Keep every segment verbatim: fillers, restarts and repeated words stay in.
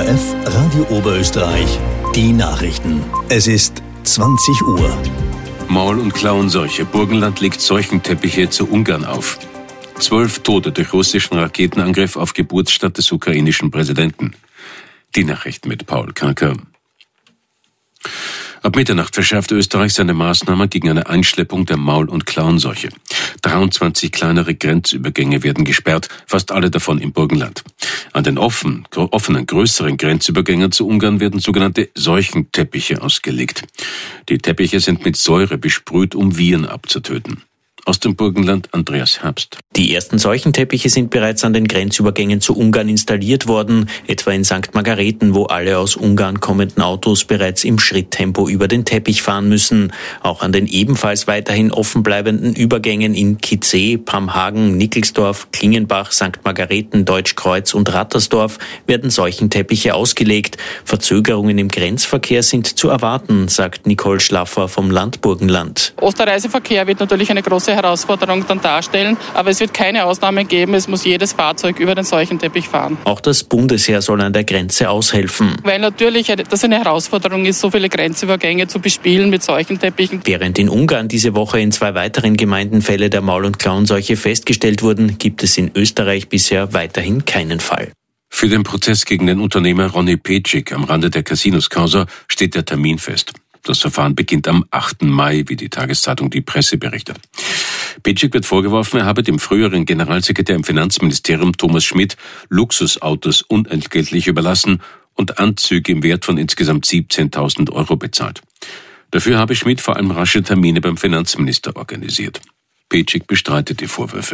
F Radio Oberösterreich, die Nachrichten. Es ist zwanzig Uhr. Maul- und Klauenseuche. Burgenland legt Seuchenteppiche zu Ungarn auf. Zwölf Tote durch russischen Raketenangriff auf Geburtsstadt des ukrainischen Präsidenten. Die Nachrichten mit Paul Kanker. Ab Mitternacht verschärft Österreich seine Maßnahmen gegen eine Einschleppung der Maul- und Klauenseuche. dreiundzwanzig kleinere Grenzübergänge werden gesperrt, fast alle davon im Burgenland. An den offen, offenen größeren Grenzübergängen zu Ungarn werden sogenannte Seuchenteppiche ausgelegt. Die Teppiche sind mit Säure besprüht, um Viren abzutöten. Aus dem Burgenland Andreas Herbst. Die ersten Seuchenteppiche sind bereits an den Grenzübergängen zu Ungarn installiert worden, etwa in Sankt Margarethen, wo alle aus Ungarn kommenden Autos bereits im Schritttempo über den Teppich fahren müssen. Auch an den ebenfalls weiterhin offen bleibenden Übergängen in Kitzee, Pamhagen, Nickelsdorf, Klingenbach, Sankt Margarethen, Deutschkreuz und Rattersdorf werden Seuchenteppiche ausgelegt. Verzögerungen im Grenzverkehr sind zu erwarten, sagt Nicole Schlaffer vom Land Burgenland. Osterreiseverkehr wird natürlich eine große Herausforderung dann darstellen, aber es wird keine Ausnahmen geben. Es muss jedes Fahrzeug über den Seuchenteppich fahren. Auch das Bundesheer soll an der Grenze aushelfen. Weil natürlich das eine Herausforderung ist, so viele Grenzübergänge zu bespielen mit Seuchenteppichen. Während in Ungarn diese Woche in zwei weiteren Gemeinden Fälle der Maul- und Klauenseuche festgestellt wurden, gibt es in Österreich bisher weiterhin keinen Fall. Für den Prozess gegen den Unternehmer Ronny Petschik am Rande der Casinos-Causa steht der Termin fest. Das Verfahren beginnt am achten Mai, wie die Tageszeitung Die Presse berichtet. Petschik wird vorgeworfen, er habe dem früheren Generalsekretär im Finanzministerium Thomas Schmidt Luxusautos unentgeltlich überlassen und Anzüge im Wert von insgesamt siebzehntausend Euro bezahlt. Dafür habe Schmidt vor allem rasche Termine beim Finanzminister organisiert. Petschik bestreitet die Vorwürfe.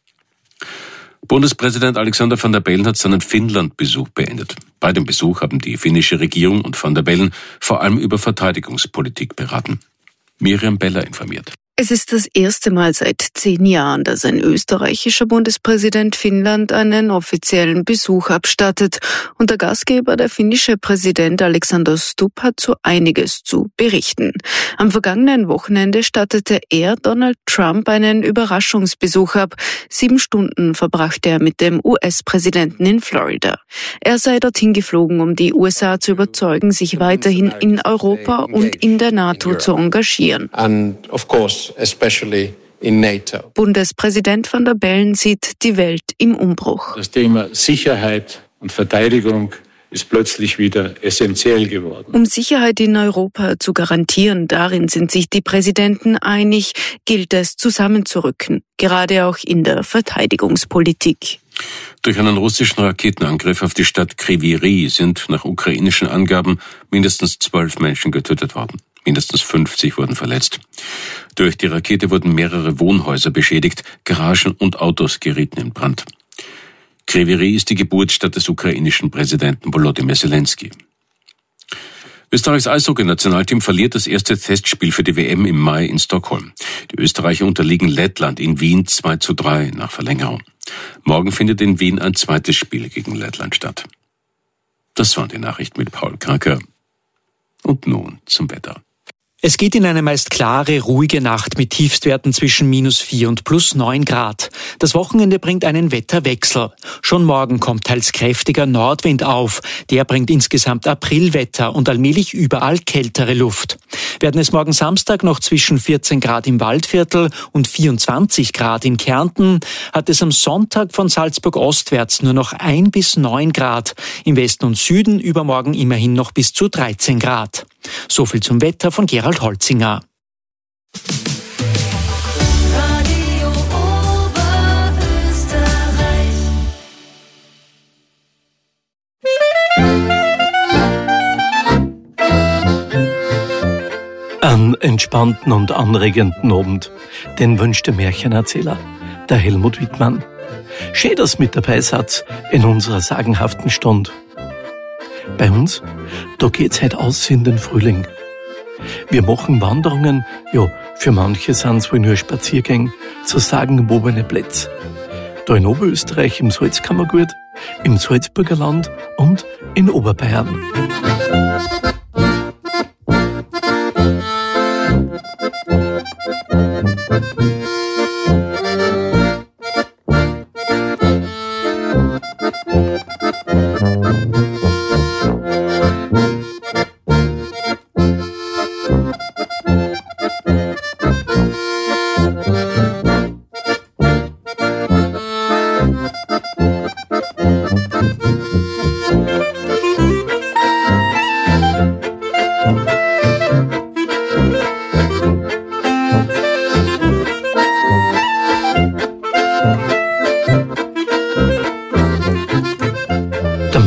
Bundespräsident Alexander Van der Bellen hat seinen Finnland-Besuch beendet. Bei dem Besuch haben die finnische Regierung und Van der Bellen vor allem über Verteidigungspolitik beraten. Miriam Beller informiert. Es ist das erste Mal seit zehn Jahren, dass ein österreichischer Bundespräsident Finnland einen offiziellen Besuch abstattet. Und der Gastgeber, der finnische Präsident Alexander Stubb, hat so einiges zu berichten. Am vergangenen Wochenende stattete er Donald Trump einen Überraschungsbesuch ab. Sieben Stunden verbrachte er mit dem U S-Präsidenten in Florida. Er sei dorthin geflogen, um die U S A zu überzeugen, sich weiterhin in Europa und in der NATO zu engagieren. And of course, especially in NATO. Bundespräsident Van der Bellen sieht die Welt im Umbruch. Das Thema Sicherheit und Verteidigung ist plötzlich wieder essentiell geworden. Um Sicherheit in Europa zu garantieren, darin sind sich die Präsidenten einig, gilt es zusammenzurücken, gerade auch in der Verteidigungspolitik. Durch einen russischen Raketenangriff auf die Stadt Kryvyi Rih sind nach ukrainischen Angaben mindestens zwölf Menschen getötet worden. Mindestens fünfzig wurden verletzt. Durch die Rakete wurden mehrere Wohnhäuser beschädigt, Garagen und Autos gerieten in Brand. Kryvyi Rih ist die Geburtsstadt des ukrainischen Präsidenten Volodymyr Zelensky. Österreichs Eishockey-Nationalteam verliert das erste Testspiel für die W M im Mai in Stockholm. Die Österreicher unterliegen Lettland in Wien zwei zu drei nach Verlängerung. Morgen findet in Wien ein zweites Spiel gegen Lettland statt. Das waren die Nachrichten mit Paul Kanker. Und nun zum Wetter. Es geht in eine meist klare, ruhige Nacht mit Tiefstwerten zwischen minus vier und plus neun Grad. Das Wochenende bringt einen Wetterwechsel. Schon morgen kommt teils kräftiger Nordwind auf. Der bringt insgesamt Aprilwetter und allmählich überall kältere Luft. Werden es morgen Samstag noch zwischen vierzehn Grad im Waldviertel und vierundzwanzig Grad in Kärnten, hat es am Sonntag von Salzburg ostwärts nur noch ein bis neun Grad. Im Westen und Süden übermorgen immerhin noch bis zu dreizehn Grad. So viel zum Wetter von Gerald Holzinger. Radio Oberösterreich. Einen entspannten und anregenden Abend, den wünscht der Märchenerzähler, der Helmut Wittmann. Schön, dass ihr mit dabei seid in unserer sagenhaften Stunde. Bei uns, da geht's heute aus in den Frühling. Wir machen Wanderungen, ja, für manche sind's wohl nur Spaziergänge, zu sagenumwobene Plätze. Da in Oberösterreich im Salzkammergut, im Salzburger Land und in Oberbayern.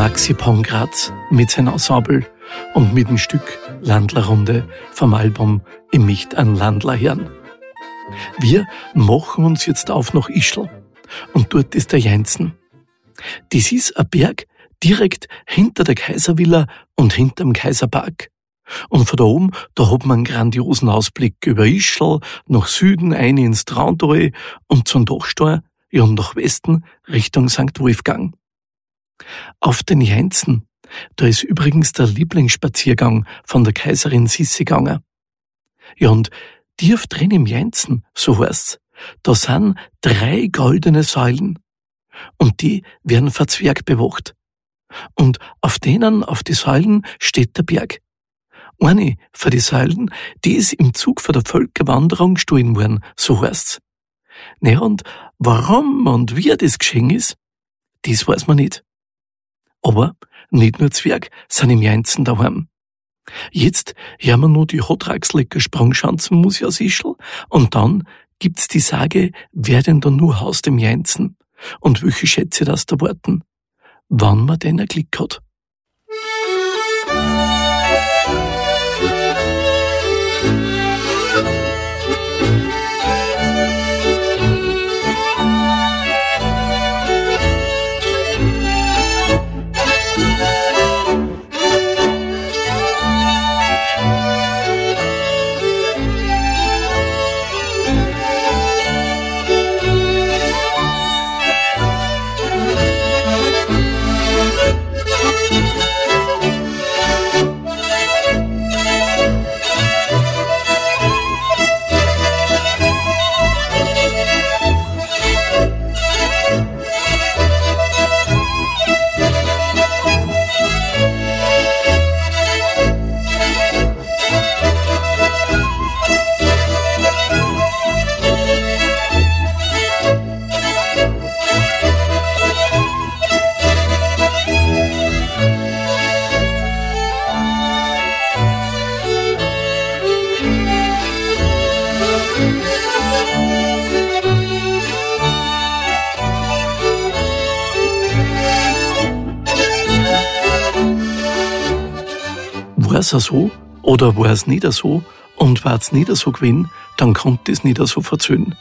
Maxi Pongratz mit seinem Ensemble und mit dem Stück Landlerrunde vom Album Ich möcht an Landler hören. Wir machen uns jetzt auf nach Ischl und dort ist der Jainzen. Das ist ein Berg direkt hinter der Kaiservilla und hinterm Kaiserpark. Und von da oben, da hat man einen grandiosen Ausblick über Ischl, nach Süden, ein ins Trauntal und zum Dachstein, ja und nach Westen Richtung Sankt Wolfgang. Auf den Jainzen, da ist übrigens der Lieblingsspaziergang von der Kaiserin Sissi gegangen. Ja und tief drin im Jainzen, so heißt's, da sind drei goldene Säulen und die werden von Zwerg bewacht. Und auf denen, auf die Säulen, steht der Berg. Eine von die Säulen, die ist im Zug von der Völkerwanderung gestohlen worden, so heißt's. Naja, und warum und wie das geschehen ist, das weiß man nicht. Aber nicht nur Zwerg sind im Jainzen daheim. Jetzt hören wir nur die Hotraxlecker Sprungschanzen muss aus Ischl und dann gibt's die Sage, wer denn da nur haust im Jainzen und welche Schätze das da warten, wann man denn ein Glück hat. War es so oder war es nicht so und war es nicht so gewesen, dann konnte es nicht so verzöhnen.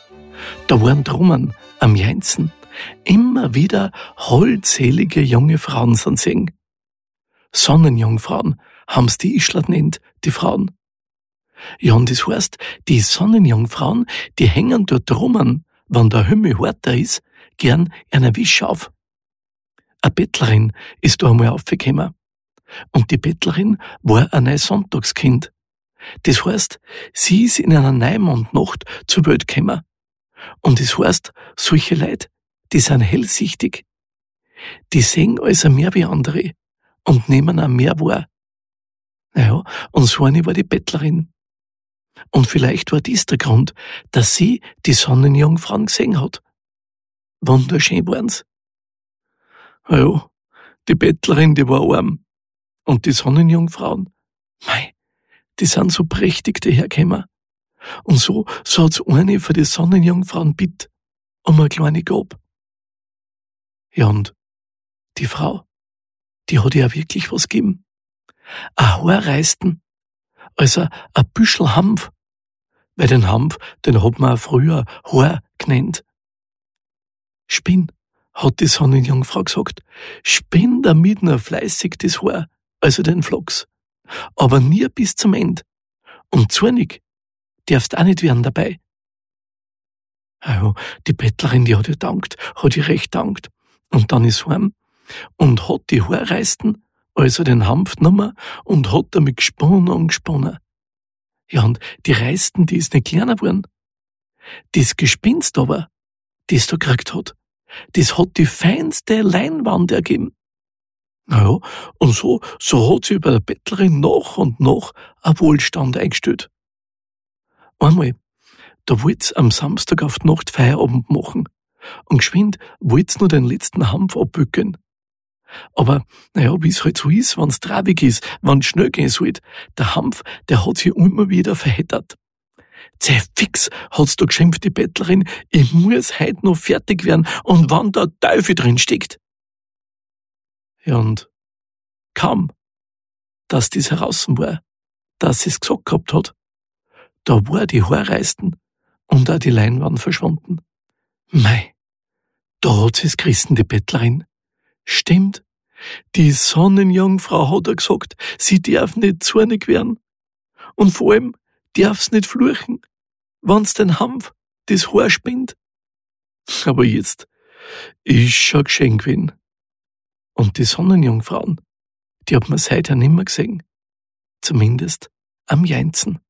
Da waren drummen am Jainzen immer wieder holdselige junge Frauen sind sehen. Sonnenjungfrauen haben's die Ischler nennt, die Frauen. Ja, und das heißt, die Sonnenjungfrauen, die hängen dort drummen, wenn der Himmel harter ist, gern einer Wisch auf. Eine Bettlerin ist da einmal aufgekommen. Und die Bettlerin war ein neues Sonntagskind. Das heißt, sie ist in einer Neumondnacht zur Welt gekommen. Und das heißt, solche Leute, die sind hellsichtig. Die sehen also mehr wie andere und nehmen auch mehr wahr. Naja, und so eine war die Bettlerin. Und vielleicht war dies der Grund, dass sie die Sonnenjungfrauen gesehen hat. Wunderschön waren's. Naja, die Bettlerin, die war arm. Und die Sonnenjungfrauen, mei, die sind so prächtig dahergekommen. Und so, so hat's eine für die Sonnenjungfrauen bitt um eine kleine Gabe. Ja, und die Frau, die hat ja wirklich was gegeben. Ein Haarreisten, also ein Büschel Hanf, weil den Hanf, den hat man auch früher Haar genannt. Spinn, hat die Sonnenjungfrau gesagt, spinn damit nur fleißig das Haar, also den Flachs, aber nie bis zum Ende. Und zornig darfst auch nicht werden dabei. Also, die Bettlerin, die hat ihr dankt, hat ihr recht dankt. Und dann ist heim und hat die Haarreisten, also den Hanf genommen und hat damit gesponnen und gesponnen. Ja, und die Reisten, die ist nicht kleiner geworden. Das Gespinst aber, das da gekriegt hat, das hat die feinste Leinwand ergeben. Naja, und so, so hat sie bei der Bettlerin nach und nach ein Wohlstand eingestellt. Einmal, da wollt's am Samstag auf die Nacht Feierabend machen und geschwind wollt's nur den letzten Hanf abbücken. Aber, naja, wie's halt so ist, wenn's traurig ist, wenn's schnell gehen soll, der Hanf, der hat sich immer wieder verheddert. Zeh fix, hat's da geschimpft, die Bettlerin, ich muss heut noch fertig werden und wann der Teufel drin steckt. Ja, und kaum, dass das heraus war, dass sie es gesagt gehabt hat, da war die Haarreisten und auch die Leinwand verschwunden. Mei, da hat sie's gerissen, die Bettlerin. Stimmt, die Sonnenjungfrau hat er gesagt, sie darf nicht zornig werden. Und vor allem darf's nicht fluchen, wenn's den Hanf das Haar spinnt. Aber jetzt ist schon geschehen gewesen. Und die Sonnenjungfrauen, die hat man seither nimmer gesehen. Zumindest am Jeinzen.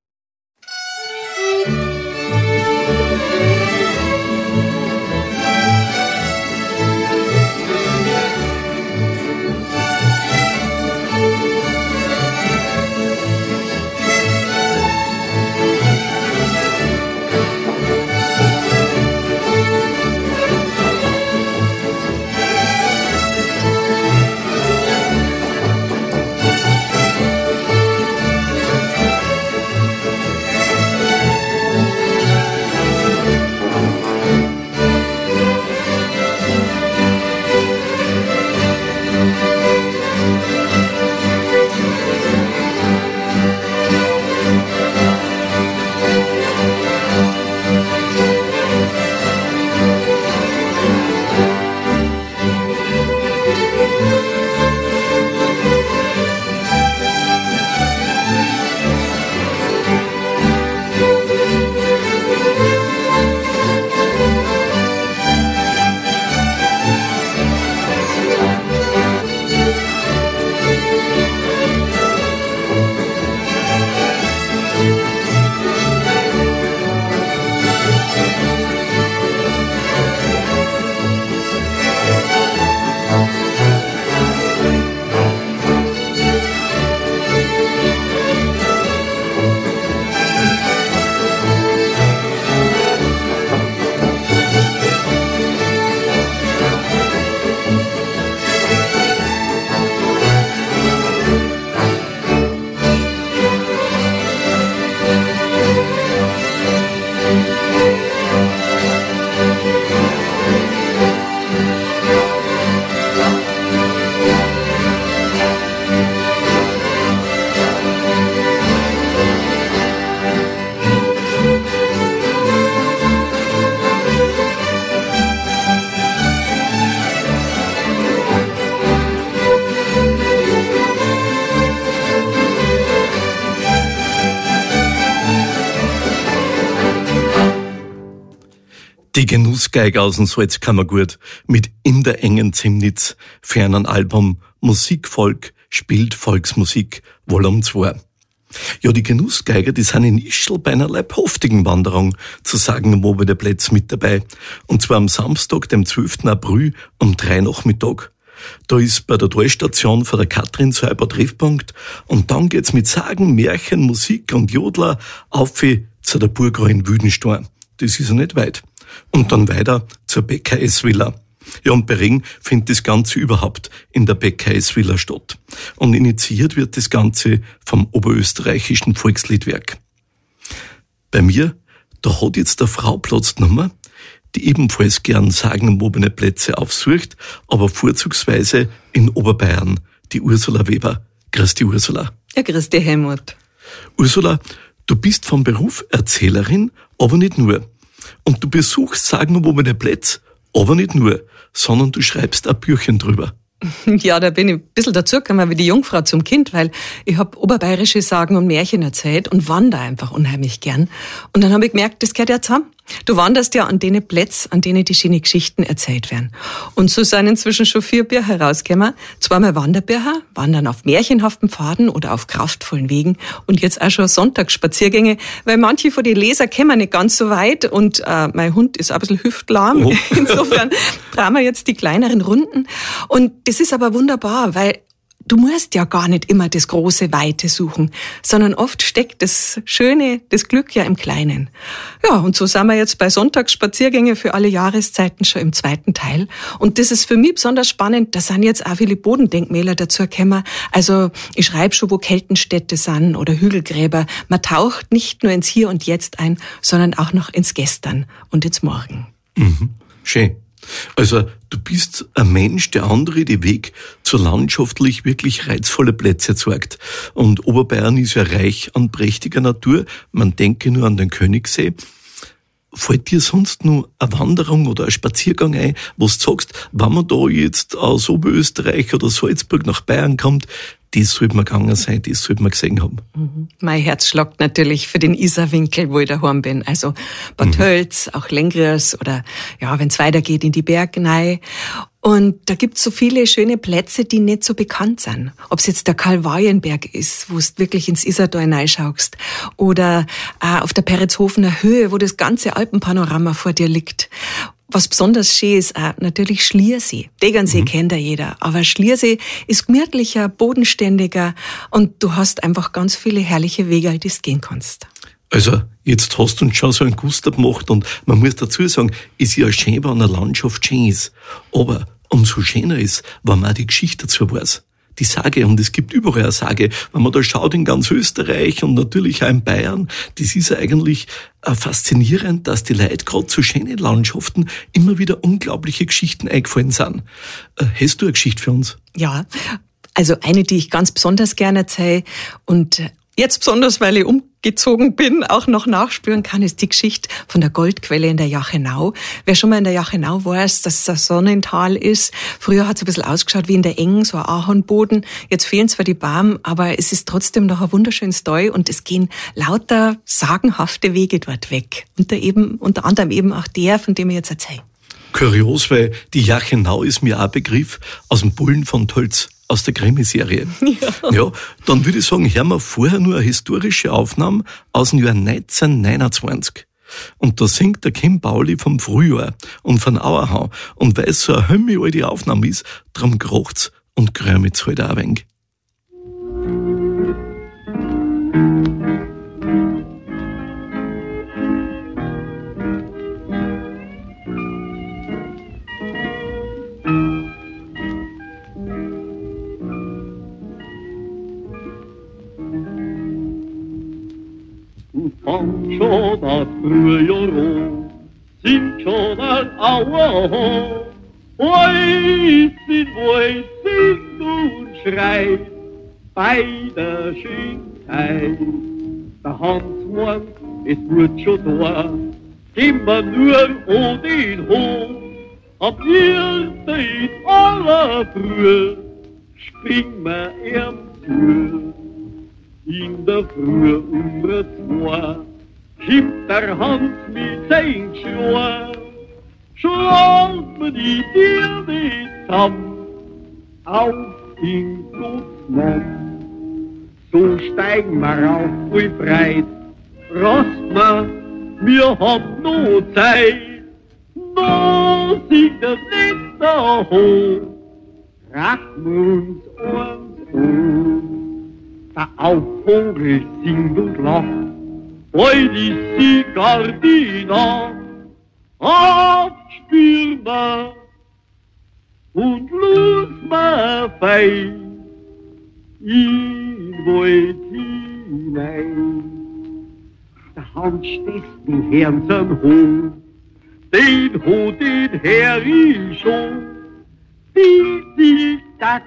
Die Genussgeige aus dem Salzkammergut mit In der engen Zimnitz für einen Album Musikvolk spielt Volksmusik Volume zwei. Ja, die Genussgeiger, die sind in Ischl bei einer leibhaftigen Wanderung zu sagenumwobene Plätze mit dabei. Und zwar am Samstag, dem zwölften April um drei Nachmittag. Da ist bei der Talstation von der Katrin so ein paar Treffpunkt und dann geht's mit Sagen, Märchen, Musik und Jodler auf zu der Burg in Wüdenstein. Das ist ja nicht weit. Und dann weiter zur B K S-Villa. Ja, und bei Regen findet das Ganze überhaupt in der B K S-Villa statt. Und initiiert wird das Ganze vom Oberösterreichischen Volksliedwerk. Bei mir, da hat jetzt eine Frau Platz genommen, die ebenfalls gern sagenumwobene Plätze aufsucht, aber vorzugsweise in Oberbayern, die Ursula Weber. Grüß dich, Ursula. Ja, grüß dich, Helmut. Ursula, du bist vom Beruf Erzählerin, aber nicht nur. Und du besuchst sagenumwobene Plätze, aber nicht nur, sondern du schreibst ein Büchchen drüber. Ja, da bin ich ein bisschen dazugekommen wie die Jungfrau zum Kind, weil ich hab oberbayerische Sagen und Märchen erzählt und wandere einfach unheimlich gern. Und dann habe ich gemerkt, das gehört ja zusammen. Du wanderst ja an denen Plätzen, an denen die schönen Geschichten erzählt werden. Und so sind inzwischen schon vier Bücher rausgekommen. Zweimal Wanderbücher, wandern auf märchenhaften Pfaden oder auf kraftvollen Wegen. Und jetzt auch schon Sonntagsspaziergänge, weil manche von den Lesern kommen nicht ganz so weit und äh, mein Hund ist auch ein bisschen hüftlahm. Oh. Insofern brauchen wir jetzt die kleineren Runden. Und das ist aber wunderbar, weil du musst ja gar nicht immer das große Weite suchen, sondern oft steckt das Schöne, das Glück ja im Kleinen. Ja, und so sind wir jetzt bei Sonntagsspaziergänge für alle Jahreszeiten schon im zweiten Teil. Und das ist für mich besonders spannend, da sind jetzt auch viele Bodendenkmäler dazu gekommen. Also ich schreibe schon, wo Keltenstädte sind oder Hügelgräber. Man taucht nicht nur ins Hier und Jetzt ein, sondern auch noch ins Gestern und ins Morgen. Mhm. Schön. Also du bist ein Mensch, der andere den Weg zu landschaftlich wirklich reizvolle Plätze zeigt. Und Oberbayern ist ja reich an prächtiger Natur. Man denke nur an den Königssee. Fällt dir sonst nur eine Wanderung oder ein Spaziergang ein, wo du sagst, wenn man da jetzt aus Oberösterreich oder Salzburg nach Bayern kommt, das sollte man gegangen sein, das sollte man gesehen haben. Mhm. Mein Herz schlagt natürlich für den Isarwinkel, wo ich daheim bin. Also Bad mhm. Tölz, auch Lengriers oder ja, wenn es weitergeht in die Bergnei. Und da gibt's so viele schöne Plätze, die nicht so bekannt sind. Ob es jetzt der Karl-Vajen-Berg ist, wo du wirklich ins Isartal hineinschaust, oder äh, auf der Peretshofener Höhe, wo das ganze Alpenpanorama vor dir liegt. Was besonders schön ist, auch natürlich Schliersee. Degernsee mhm. kennt ja jeder, aber Schliersee ist gemütlicher, bodenständiger und du hast einfach ganz viele herrliche Wege, die du gehen kannst. Also, jetzt hast du uns schon so einen Guster gemacht und man muss dazu sagen, es ist ja schön, wenn eine Landschaft schön ist. Aber umso schöner ist, wenn man auch die Geschichte dazu weiß. Die Sage, und es gibt überall eine Sage, wenn man da schaut in ganz Österreich und natürlich auch in Bayern, das ist ja eigentlich faszinierend, dass die Leute gerade zu schönen Landschaften immer wieder unglaubliche Geschichten eingefallen sind. Hast du eine Geschichte für uns? Ja, also eine, die ich ganz besonders gerne erzähle und jetzt besonders, weil ich umgezogen bin, auch noch nachspüren kann, ist die Geschichte von der Goldquelle in der Jachenau. Wer schon mal in der Jachenau weiß, dass es ein Sonnental ist. Früher hat es ein bisschen ausgeschaut wie in der Engen, so ein Ahornboden. Jetzt fehlen zwar die Bäume, aber es ist trotzdem noch ein wunderschönes Tal und es gehen lauter sagenhafte Wege dort weg. Unter, eben, unter anderem eben auch der, von dem ich jetzt erzähle. Kurios, weil die Jachenau ist mir auch ein Begriff aus dem Bullen von Tölz. Aus der Krimiserie. Ja. Ja, dann würde ich sagen, hören wir vorher nur eine historische Aufnahme aus dem Jahr neunzehnhundertneunundzwanzig. Und da singt der Kim Pauli vom Frühjahr und von Auerhau. Und weil es so eine hümme alte Aufnahme ist, drum krocht's und krömit's halt auch ein wenig. Kommt schon das Frühjahr an, singt schon ein Auerhahn. Weiß in Wald singt und schreit bei der Schönheit. Der Hans meint, es wird schon da, gehen wir nur an den Hof. Am Ersten in aller Früh springen wir ihm zu. In der Früh um zwei kommt der Hans mit seinem Schwur. Schlagen wir die Tiere zusammen auf in Gottes Namen. So steigen wir auf voll breit, rast wir, wir haben noch Zeit. Noch singt der letzte Hof, rachten wir uns eins an. Der Aufvogel singt und lacht, heut ist die Gardina. Abspüren wir und los wir fein in den Wald hinein. Der Hans steht den Herrn sein Hof, den hat den Herr ich schon, die sich takt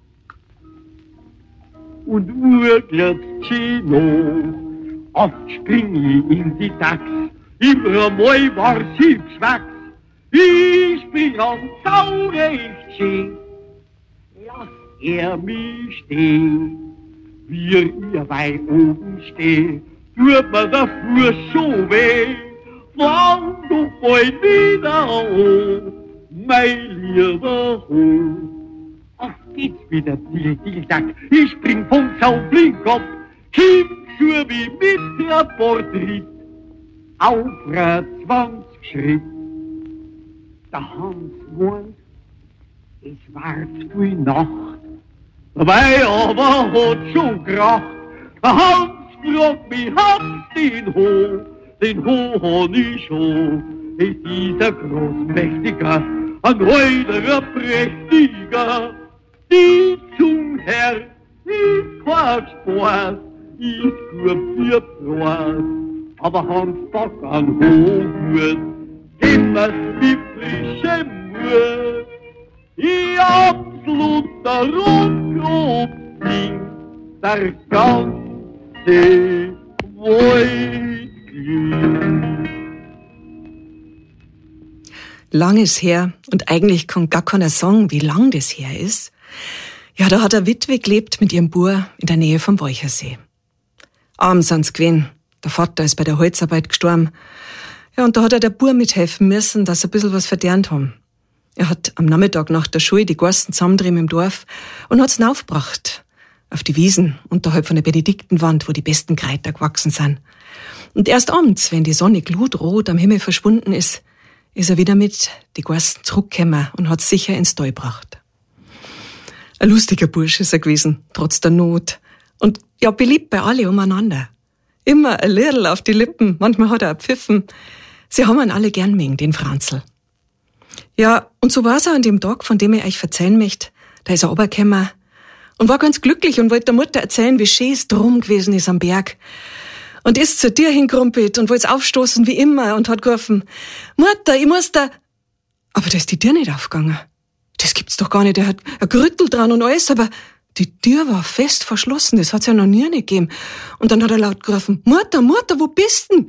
und urgelt Chino. Oft spring ich in die Tax, immer mal war's hübsch wachs. Ich spring am Sau recht schön, lass er mich stehen. Wie ihr bei oben steht, tut mir der Fuß schon weh. Fang du bald wieder an, mein lieber Hof. Ach, geht's wieder, Dill, Dill, Dack. Ich spring vom Sauflingkopf, Kim schur wie mit der Portritt, aufwärts zwanzig Schritt. Der Hans meint, es war früh Nacht, dabei aber hat schon kracht. Der Hans fragt mich, hab's den Hof, den Hof hab ich schon. Es ist ein großmächtiger, ein heulerer prächtiger, die zum Herr ist kein Sport, ist gut für Brot. Aber Hans Bock an Hof wird, immer wie frische Mur. Ich absoluter Rundgrund singt der ganze Waldling. Lang ist her und eigentlich kann gar keiner sagen, wie lang das her ist. Ja, da hat eine Witwe gelebt mit ihrem Bub in der Nähe vom Wolchersee. Arm sind's gewesen. Der Vater ist bei der Holzarbeit gestorben. Ja, und da hat er der Bub mithelfen müssen, dass sie ein bisschen was verdient haben. Er hat am Nachmittag nach der Schule die Garsten zusammendrehen im Dorf und hat's hinaufgebracht. Auf die Wiesen unterhalb von der Benediktenwand, wo die besten Kräuter gewachsen sind. Und erst abends, wenn die Sonne glutrot am Himmel verschwunden ist, ist er wieder mit die Garsten zurückgekommen und hat's sicher ins Tal gebracht. Ein lustiger Bursch ist er gewesen, trotz der Not. Und ja, beliebt bei alle umeinander. Immer ein Liedl auf die Lippen, manchmal hat er auch pfiffen. Sie haben ihn alle gern mögen, den Franzl. Ja, und so war's auch an dem Tag, von dem ich euch erzählen möchte. Da ist er runtergekommen und war ganz glücklich und wollte der Mutter erzählen, wie schön es drum gewesen ist am Berg. Und ist zur Tür hingrumpelt und wollte aufstoßen wie immer und hat gerufen, Mutter, ich muss da... Aber da ist die Tür nicht aufgegangen. Das gibt's doch gar nicht. Er hat ein Gerüttel dran und alles, aber die Tür war fest verschlossen. Das hat's ja noch nie nicht gegeben. Und dann hat er laut gerufen, Mutter, Mutter, wo bist denn?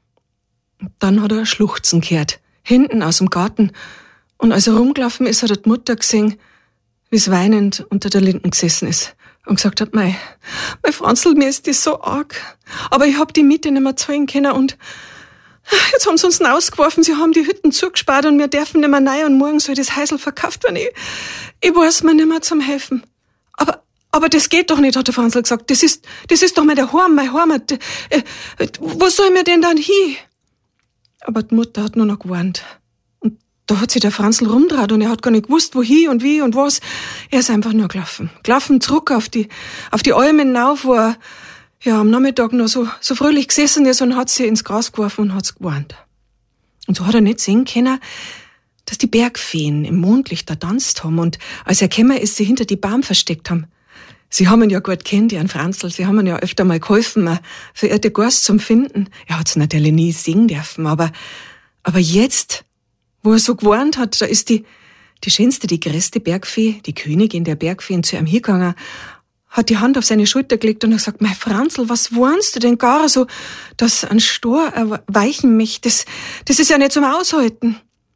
Und dann hat er ein Schluchzen gehört, hinten aus dem Garten. Und als er rumgelaufen ist, hat er die Mutter gesehen, wie's weinend unter der Linden gesessen ist. Und gesagt hat, mei, mein Franzl, mir ist das so arg. Aber ich hab die Miete nicht mehr zahlen können und jetzt haben sie uns rausgeworfen, sie haben die Hütten zugespart und wir dürfen nicht mehr rein und morgen soll das Häusl verkauft werden. Ich, ich weiß mir nicht mehr zum Helfen. Aber, aber das geht doch nicht, hat der Franzl gesagt. Das ist, das ist doch mein Heim, mein Heimat. Äh, wo soll mir denn dann hin? Aber die Mutter hat nur noch gewarnt. Da hat sich der Franzl rumgedreht und er hat gar nicht gewusst, wohin und wie und was. Er ist einfach nur gelaufen. Gelaufen zurück auf die, auf die Almen hinauf, wo er, ja, am Nachmittag noch so, so fröhlich gesessen ist und hat sie ins Gras geworfen und hat's gewarnt. Und so hat er nicht sehen können, dass die Bergfeen im Mondlicht da tanzt haben und als er gekommen ist, sie hinter die Baum versteckt haben. Sie haben ihn ja gut kennt, die Herrn Franzl. Sie haben ihn ja öfter mal geholfen, eine verirrte Gast zum Finden. Er hat's natürlich nie singen dürfen, aber, aber jetzt, wo er so gewarnt hat, da ist die, die schönste, die größte Bergfee, die Königin der Bergfeen, zu ihm hingegangen, hat die Hand auf seine Schulter gelegt und hat gesagt, mein Franzl, was warnst du denn gar so, dass ein Stor erweichen mich, das, das ist ja nicht zum Aushalten.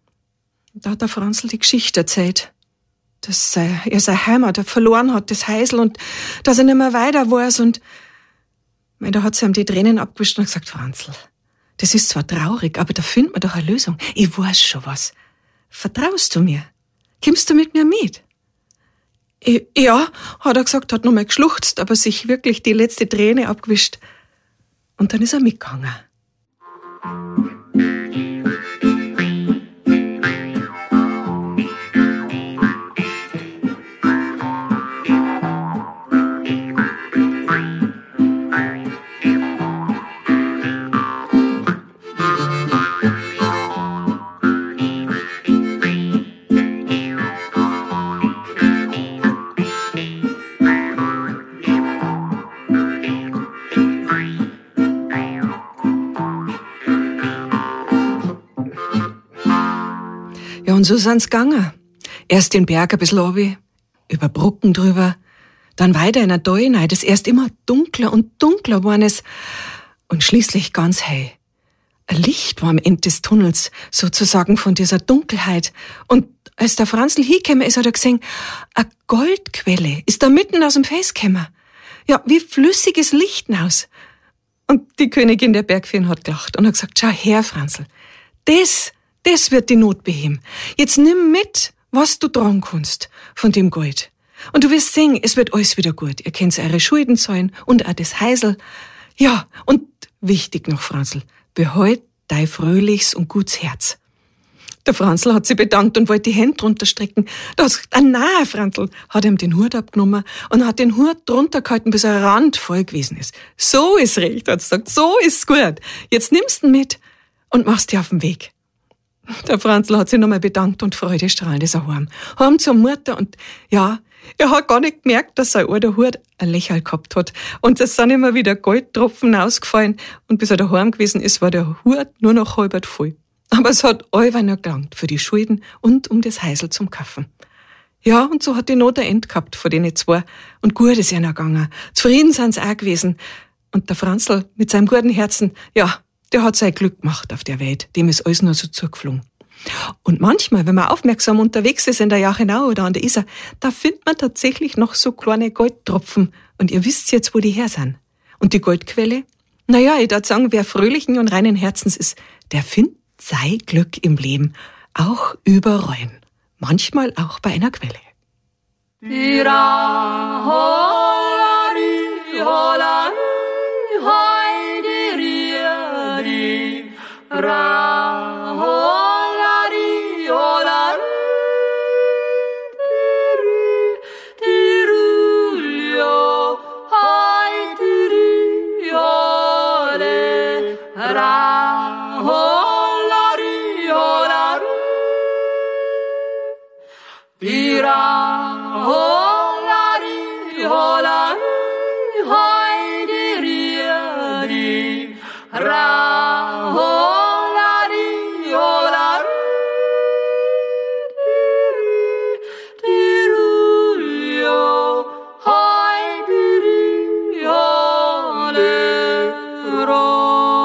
Da hat der Franzl die Geschichte erzählt, dass er seine Heimat verloren hat, das Häusl, und dass er nicht mehr weiter weiß, und da hat sie ihm die Tränen abgewischt und gesagt, Franzl, das ist zwar traurig, aber da findet man doch eine Lösung. Ich weiß schon was. Vertraust du mir? Kommst du mit mir mit? Ich, ja, hat er gesagt, hat nochmal geschluchzt, aber sich wirklich die letzte Träne abgewischt. Und dann ist er mitgegangen. Und so sind's gegangen. Erst den Berg ein bisschen runter, über Brücken drüber, dann weiter in ein Tal hinein, das erst immer dunkler und dunkler geworden ist und schließlich ganz hell. Ein Licht war am Ende des Tunnels, sozusagen von dieser Dunkelheit. Und als der Franzl hingekommen ist, hat er gesehen, eine Goldquelle ist da mitten aus dem Fels gekommen. Ja, wie flüssiges Licht aus. Und die Königin der Bergfeen hat gelacht und hat gesagt, schau her, Franzl, das Das wird die Not beheben. Jetzt nimm mit, was du tragen kannst von dem Gold. Und du wirst sehen, es wird alles wieder gut. Ihr könnt eure Schulden zahlen und auch das Häusl. Ja, und wichtig noch, Franzl, behalt dein fröhliches und gutes Herz. Der Franzl hat sich bedankt und wollte die Hände drunter strecken. Da hat gesagt, ah nein, Franzl, hat ihm den Hut abgenommen und hat den Hut drunter gehalten, bis er randvoll gewesen ist. So ist recht, hat er gesagt, so ist gut. Jetzt nimmst du ihn mit und machst dich auf den Weg. Der Franzl hat sich nochmal bedankt und freudestrahlend ist er heim. Heim zur Mutter und ja, er hat gar nicht gemerkt, dass sein alter Hut ein Lächeln gehabt hat. Und es sind immer wieder Goldtropfen ausgefallen und bis er daheim gewesen ist, war der Hut nur noch halb voll. Aber es hat allweil noch gelangt für die Schulden und um das Häusl zum Kaufen. Ja, und so hat die Not ein Ende gehabt von denen zwei. Und gut ist ihnen gegangen. Zufrieden sind sie auch gewesen. Und der Franzl mit seinem guten Herzen, ja, der hat sein Glück gemacht auf der Welt. Dem ist alles nur so zugeflogen. Und manchmal, wenn man aufmerksam unterwegs ist in der Jachenau oder an der Isar, da findet man tatsächlich noch so kleine Goldtropfen. Und ihr wisst jetzt, wo die her sind. Und die Goldquelle? Naja, ich würde sagen, wer fröhlichen und reinen Herzens ist, der findet sein Glück im Leben. Auch überall. Manchmal auch bei einer Quelle. Tira, holari, holari, hoidiri, ri, ra, holari, holari, tiru, tiru, hoidiri, hole, ra, holari, holari. Tira, holari, holari, hoidiri, ri, ra, holari, holari, tiru, tiru, hoidiri, hole, ra.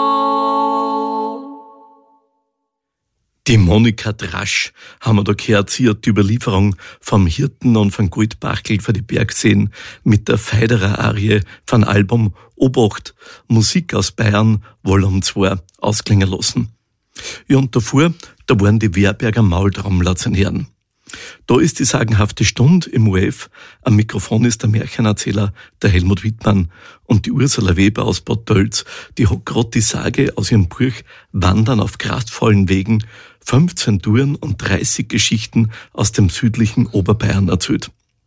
Die Monika Drasch haben wir da gehört. Sie hat die Überlieferung vom Hirten und von Goldbachel für die Bergseen mit der Feiderer Arie von Album Obacht, Musik aus Bayern, Volume zwei, ausklingen lassen. Ja, und davor, da waren die Werberger Maultrommler zu hören. Da ist die sagenhafte Stunde im U F. Am Mikrofon ist der Märchenerzähler, der Helmut Wittmann. Und die Ursula Weber aus Bad Tölz, die hat grad die Sage aus ihrem Buch Wandern auf grasvollen Wegen, fünfzehn Touren und dreißig Geschichten aus dem südlichen Oberbayern erzählt.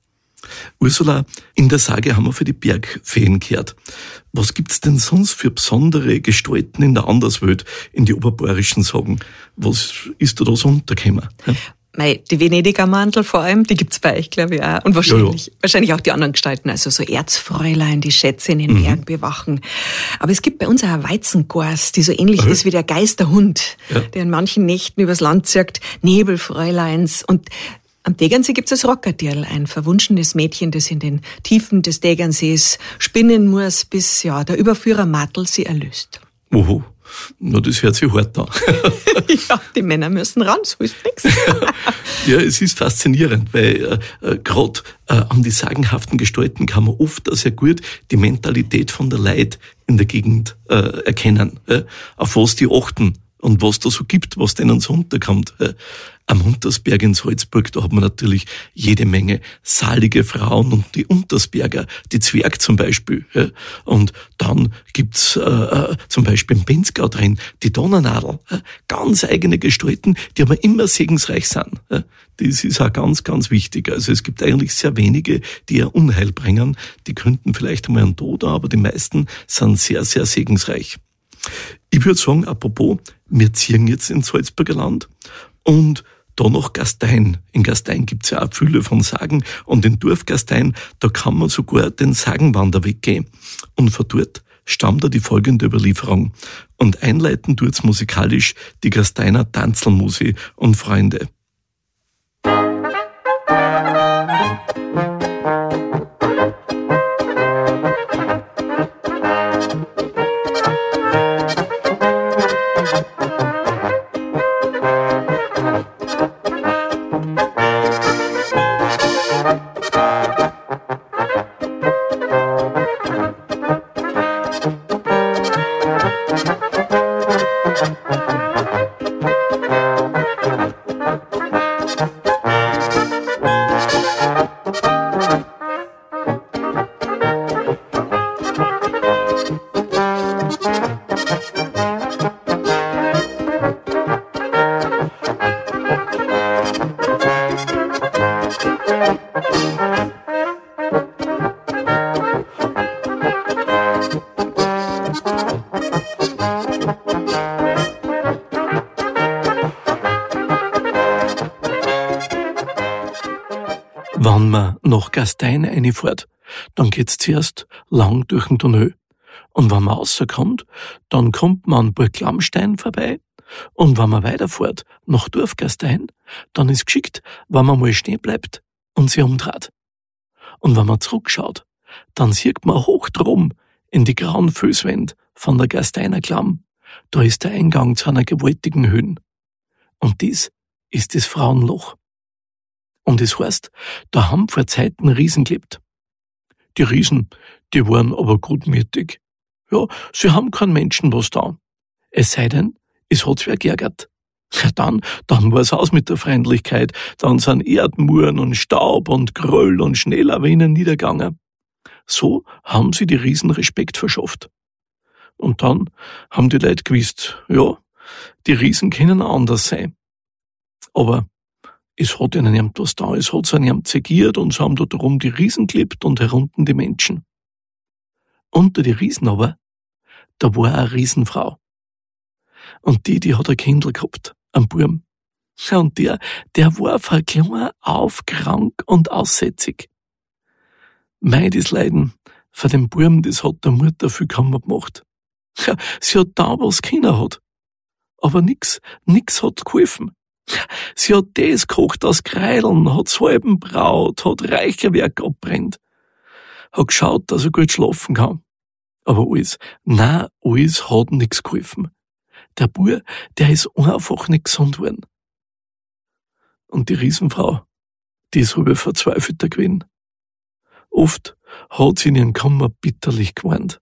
Ursula, in der Sage haben wir für die Bergfeen gehört. Was gibt's denn sonst für besondere Gestalten in der Anderswelt, in die oberbayerischen Sagen? Was ist da so untergekommen? Ja? Mei, die Venediger Mandel vor allem, die gibt's bei euch, glaube ich, auch. Und wahrscheinlich, Ja, ja. wahrscheinlich auch die anderen Gestalten, also so Erzfräulein, die Schätze in den Mhm. Bergen bewachen. Aber es gibt bei uns auch eine Weizengors, die so ähnlich Aha. ist wie der Geisterhund, Ja. der in manchen Nächten übers Land zirkt, Nebelfräuleins. Und am Tegernsee gibt's das Rockerdirl, ein verwunschenes Mädchen, das in den Tiefen des Tegernsees spinnen muss, bis ja der Überführer Mattel sie erlöst. Oho, na, das hört sich hart an. Ja, die Männer müssen ran, so ist nix. Ja, es ist faszinierend, weil äh, äh, gerade äh, an die sagenhaften Gestalten kann man oft sehr gut die Mentalität von der Leid in der Gegend äh, erkennen, äh, auf was die achten und was da so gibt, was denen so unterkommt. Äh, am Untersberg in Salzburg, da hat man natürlich jede Menge salige Frauen und die Untersberger, die Zwerg zum Beispiel. Ja. Und dann gibt's äh, zum Beispiel im Penzgau drin die Donnernadel, ja. Ganz eigene Gestalten, die aber immer segensreich sind. Ja. Das ist auch ganz, ganz wichtig. Also es gibt eigentlich sehr wenige, die ja Unheil bringen. Die könnten vielleicht einmal einen Tod haben, aber die meisten sind sehr, sehr segensreich. Ich würde sagen, apropos, wir ziehen jetzt ins Salzburger Land und da noch Gastein. In Gastein gibt's ja auch viele von Sagen und in Dorf Gastein, da kann man sogar den Sagenwanderweg gehen. Und von dort stammt da die folgende Überlieferung. Und einleiten tut's musikalisch die Gasteiner Tanzelmusi und Freunde. Wenn man nach Gastein reinfährt, dann geht's zuerst lang durch den Tunnel. Und wenn man rauskommt, dann kommt man an Burg Klammstein vorbei Und wenn man weiterfährt, nach Dorfgastein, dann ist geschickt, wenn man mal stehen bleibt und sich umdreht. Und wenn man zurückschaut, dann sieht man hoch drum in die grauen Felswände von der Gasteiner Klamm, da ist der Eingang zu einer gewaltigen Höhe. Und dies ist das Frauenloch. Und es heißt, da haben vor Zeiten Riesen gelebt. Die Riesen, die waren aber gutmütig. Ja, sie haben keinen Menschen was da. Es sei denn, es hat's wer geärgert. Ja, dann, dann war's aus mit der Freundlichkeit. Dann sind Erdmuren und Staub und Gröll und Schneelawinen niedergegangen. So haben sie die Riesen Respekt verschafft. Und dann haben die Leute gewusst, ja, die Riesen können anders sein. Aber es hat ihnen irgendwas da, es hat ihnen irgendwas zegiert und so haben da drum die Riesen gelebt und herunten die Menschen. Unter die Riesen aber, da war eine Riesenfrau. Und die, die hat ein Kindl gehabt, einen Burm. Ja, und der, der war von klein auf krank und aussätzig. Mei, das Leiden von dem Burm, das hat der Mutter viel Kummer gemacht. Ja, sie hat da was können hat. Aber nix, nix hat geholfen. Sie hat das gekocht aus Kreideln, hat Salben braut, hat Räucherwerk abbrennt. Hat geschaut, dass er gut schlafen kann. Aber alles, nein, alles hat nix geholfen. Der Bur, der ist einfach nicht gesund worden. Und die Riesenfrau, die ist halb verzweifelter gewesen. Oft hat sie in ihren Kummer bitterlich geweint.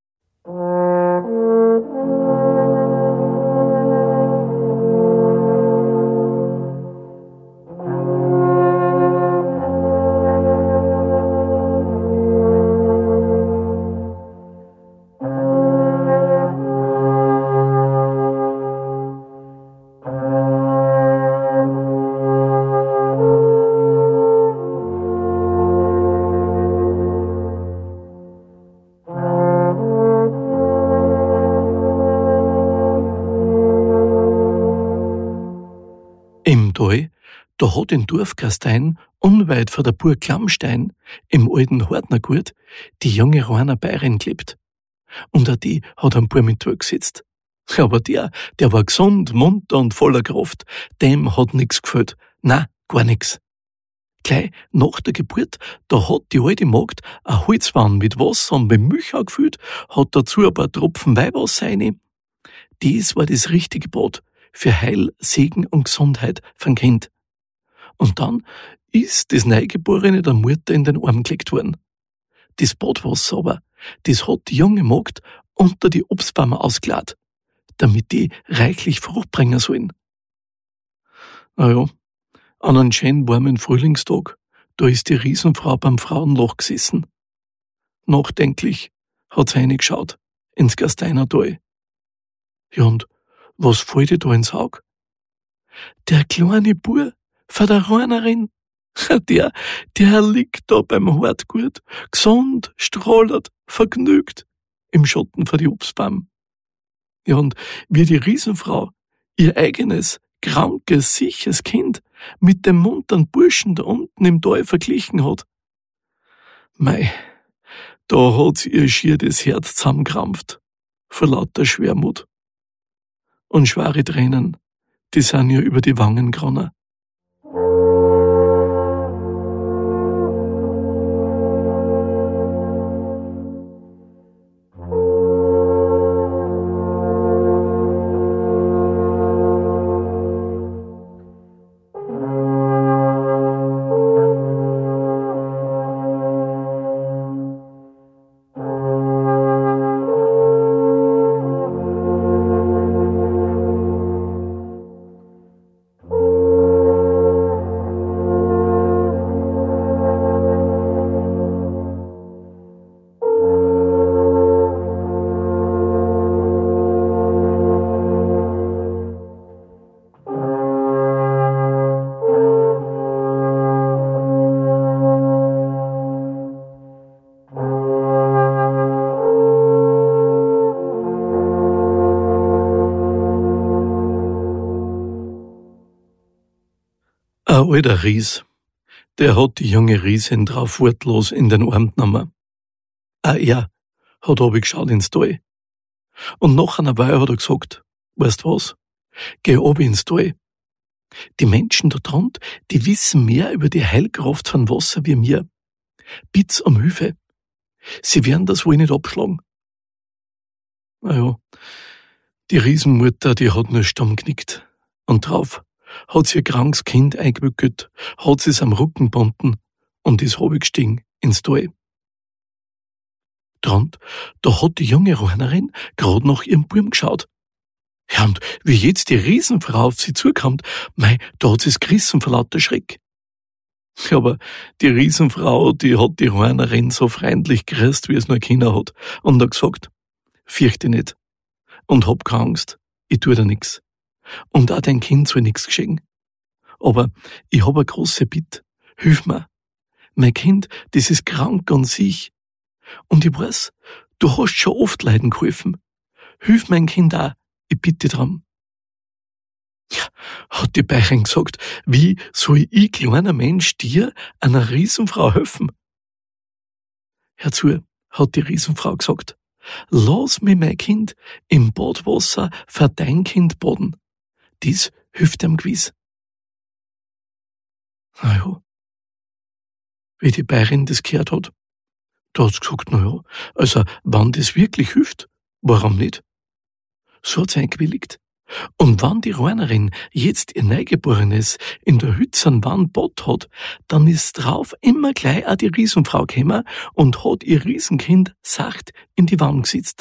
Im Tal, da hat in Dorfgastein, unweit von der Burg Klammstein, im alten Hartnergut, die junge Rainer Bäuerin gelebt. Und auch die hat einen Bur mit durchgesetzt. Aber der, der war gesund, munter und voller Kraft. Dem hat nix gefällt. Nein, gar nix. Gleich nach der Geburt, da hat die alte Magd eine Holzwanne mit Wasser und mit Milch angefüllt, hat dazu ein paar Tropfen Weihwasser rein. Dies war das richtige Bad für Heil, Segen und Gesundheit vom Kind. Und dann ist das Neugeborene der Mutter in den Arm gelegt worden. Das Badwasser aber, das hat die junge Magd unter die Obstbäume ausgeladen, damit die reichlich Frucht bringen sollen. Naja, an einem schönen warmen Frühlingstag, da ist die Riesenfrau beim Frauenloch gesessen. Nachdenklich hat sie reingeschaut ins Gasteiner Tal. Ja, und was fällt dir da ins Auge? Der kleine Bur von der Rainerin, der, der liegt da beim Hartgut, gesund, strahlert, vergnügt, im Schatten von die Obstbäume. Ja, und wie die Riesenfrau ihr eigenes, krankes, siches Kind mit dem munteren Burschen da unten im Tal verglichen hat. Mei, da hat sie ihr schier das Herz zusammengekrampft, vor lauter Schwermut. Und schwere Tränen, die sind ihr über die Wangen geronnen. Ein alter Ries, der hat die junge Riesin drauf wortlos in den Arm genommen. Auch er hat runtergeschaut ins Tal. Und nach einer Weile hat er gesagt, weißt was, Geh oben ins Tal. Die Menschen da drunten, die wissen mehr über die Heilkraft von Wasser wie mir. Bitt's um Hilfe. Sie werden das wohl nicht abschlagen. Na ja, die Riesenmutter, die hat nur stumm genickt. Und drauf hat sie ein krankes Kind eingewickelt, hat sie's am Rücken gebunden und ist runtergestiegen ins Tal. Dran, da hat die junge Ruhnerin grad nach ihrem Burm geschaut. Ja, und wie jetzt die Riesenfrau auf sie zukommt, mei, da hat sie's gerissen vor lauter Schreck. Aber die Riesenfrau, die hat die Ruhnerin so freundlich grüßt, wie es nur Kinder hat, und hat gesagt, fürchte nicht und hab keine Angst, ich tu dir nix. Und auch dein Kind soll nix geschehen. Aber ich hab eine große Bitte, hilf mir. Mein Kind, das ist krank an sich. Und ich weiß, du hast schon oft Leiden geholfen. Hilf mein Kind auch, ich bitte dran. Ja, hat die Bäuerin gesagt, wie soll ich, kleiner Mensch, dir, einer Riesenfrau helfen? Hör zu, hat die Riesenfrau gesagt, lass mich mein Kind im Badwasser für dein Kind baden. Dies hilft ihm gewiss. Na ja, wie die Bäuerin das gehört hat, da hat sie gesagt, na ja, also, wenn das wirklich hilft, warum nicht? So hat sie eingewilligt. Und wenn die Ruhnerin jetzt ihr Neugeborenes in der hützern Wand bad hat, dann ist drauf immer gleich auch die Riesenfrau gekommen und hat ihr Riesenkind sacht in die Wand gesetzt.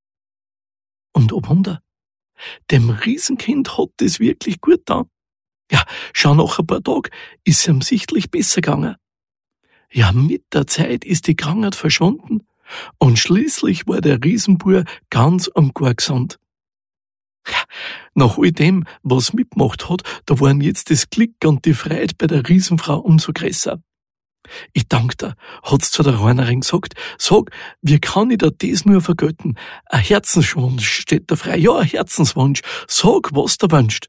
Und oh Wunder, dem Riesenkind hat das wirklich gut getan. Ja, schau, nach ein paar Tagen ist es ihm sichtlich besser gegangen. Ja, mit der Zeit ist die Krankheit verschwunden und schließlich war der Riesenbub ganz und gar gesund. Ja, nach all dem, was mitgemacht hat, da waren jetzt das Glück und die Freude bei der Riesenfrau umso größer. Ich dank dir, hat's zu der Ruhnerin gesagt, sag, wie kann ich dir das nur vergelten? Ein Herzenswunsch steht da frei, ja, ein Herzenswunsch, sag, was du wünschst.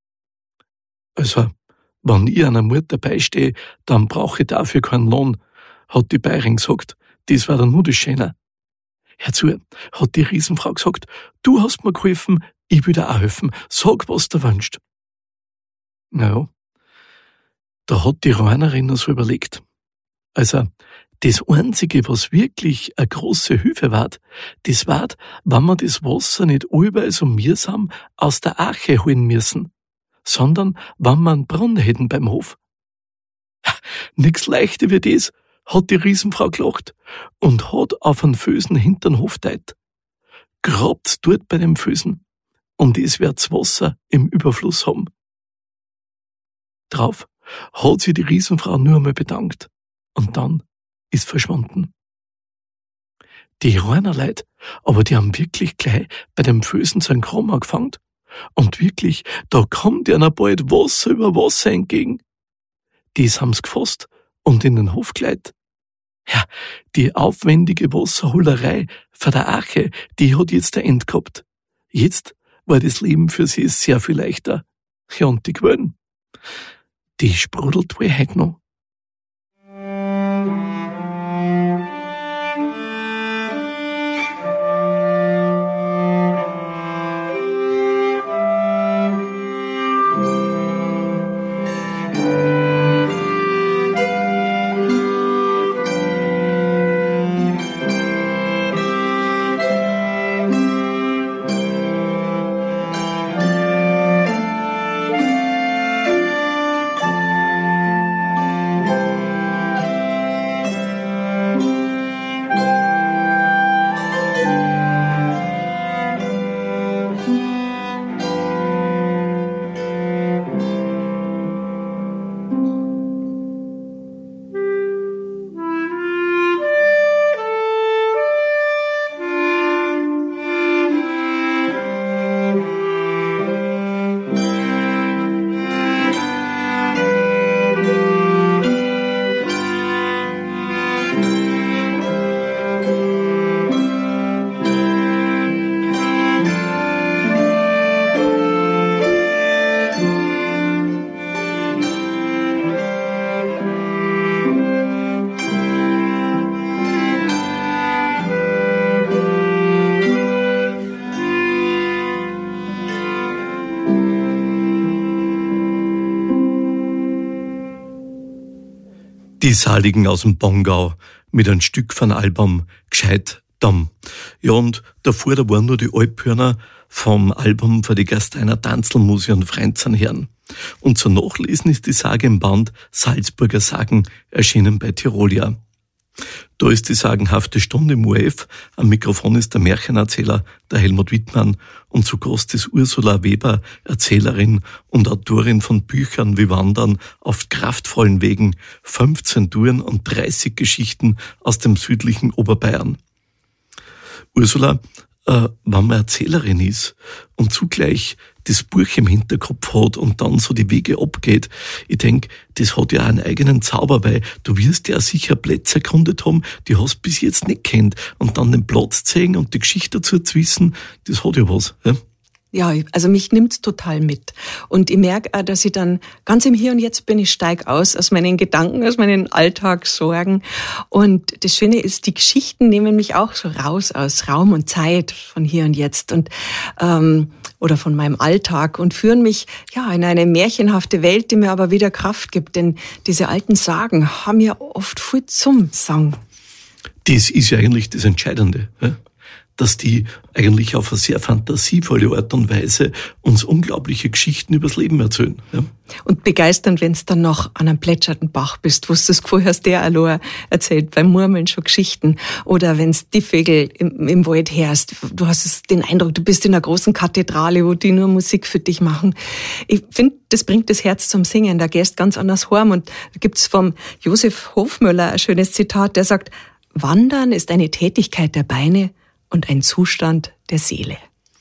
Also, wenn ich einer Mutter beistehe, dann brauche ich dafür keinen Lohn, hat die Bäuerin gesagt, das war dann nur das Schöne. Hör zu, hat die Riesenfrau gesagt, du hast mir geholfen, ich will dir auch helfen. Sag, was du wünschst. Naja, da hat die Ruhnerin so überlegt. Also, das Einzige, was wirklich eine große Hilfe war, das war, wenn man das Wasser nicht überall so mühsam aus der Ache holen müssen, sondern wenn man einen Brunnen hätten beim Hof. Nix leichter wie das, hat die Riesenfrau gelacht und hat auf einen Fösen hintern Hof teilt. Grabt's dort bei dem Fösen und es wird's Wasser im Überfluss haben. Drauf hat sie die Riesenfrau nur einmal bedankt und dann ist verschwunden. Die Ruhnerleute, aber die haben wirklich gleich bei dem Fösen seinen Kram angefangen und wirklich, da kommt ihnen bald Wasser über Wasser entgegen. Das haben's gefasst und in den Hof geleitet. Ja, die aufwendige Wasserholerei von der Ache, die hat jetzt ein Ende gehabt. Jetzt war das Leben für sie sehr viel leichter. Ja, und die Quellen, die sprudelt wohl heute noch. Thank you. Die Saligen aus dem Bongau mit einem Stück von Album Gescheit Damm. Ja, und davor, da waren nur die Alphörner vom Album von die Gasteiner Tanzelmusi und Freinzernherren. Und zu nachlesen ist die Sage im Band Salzburger Sagen, erschienen bei Tirolia. Da ist die sagenhafte Stunde im U F. Am Mikrofon ist der Märchenerzähler, der Helmut Wittmann. Und zu Gast ist Ursula Weber, Erzählerin und Autorin von Büchern wie Wandern auf kraftvollen Wegen, fünfzehn Touren und dreißig Geschichten aus dem südlichen Oberbayern. Ursula, äh, wenn man Erzählerin ist und zugleich das Buch im Hinterkopf hat und dann so die Wege abgeht, ich denk, das hat ja auch einen eigenen Zauber, weil du wirst ja sicher Plätze erkundet haben, die hast du bis jetzt nicht kennt. Und dann den Platz zu sehen und die Geschichte dazu zu wissen, das hat ja was. Ja? Ja, also mich nimmt's total mit. Und ich merke auch, dass ich dann ganz im Hier und Jetzt bin, ich steig aus aus meinen Gedanken, aus meinen Alltagssorgen. Und das Schöne ist, die Geschichten nehmen mich auch so raus aus Raum und Zeit von Hier und Jetzt und ähm, oder von meinem Alltag und führen mich ja in eine märchenhafte Welt, die mir aber wieder Kraft gibt. Denn diese alten Sagen haben ja oft viel zum Sagen. Das ist ja eigentlich das Entscheidende, ja? Dass die eigentlich auf eine sehr fantasievolle Art und Weise uns unglaubliche Geschichten übers Leben erzählen. Ja. Und begeisternd, wenn es dann noch an einem plätschernden Bach bist, wo du das Gefühl hast, der allein erzählt beim Murmeln schon Geschichten. Oder wenn die Vögel im, im Wald hörst, du hast den Eindruck, du bist in einer großen Kathedrale, wo die nur Musik für dich machen. Ich finde, das bringt das Herz zum Singen, da gehst ganz anders heim. Und da gibt's vom Josef Hofmöller ein schönes Zitat, der sagt, Wandern ist eine Tätigkeit der Beine und ein Zustand der Seele.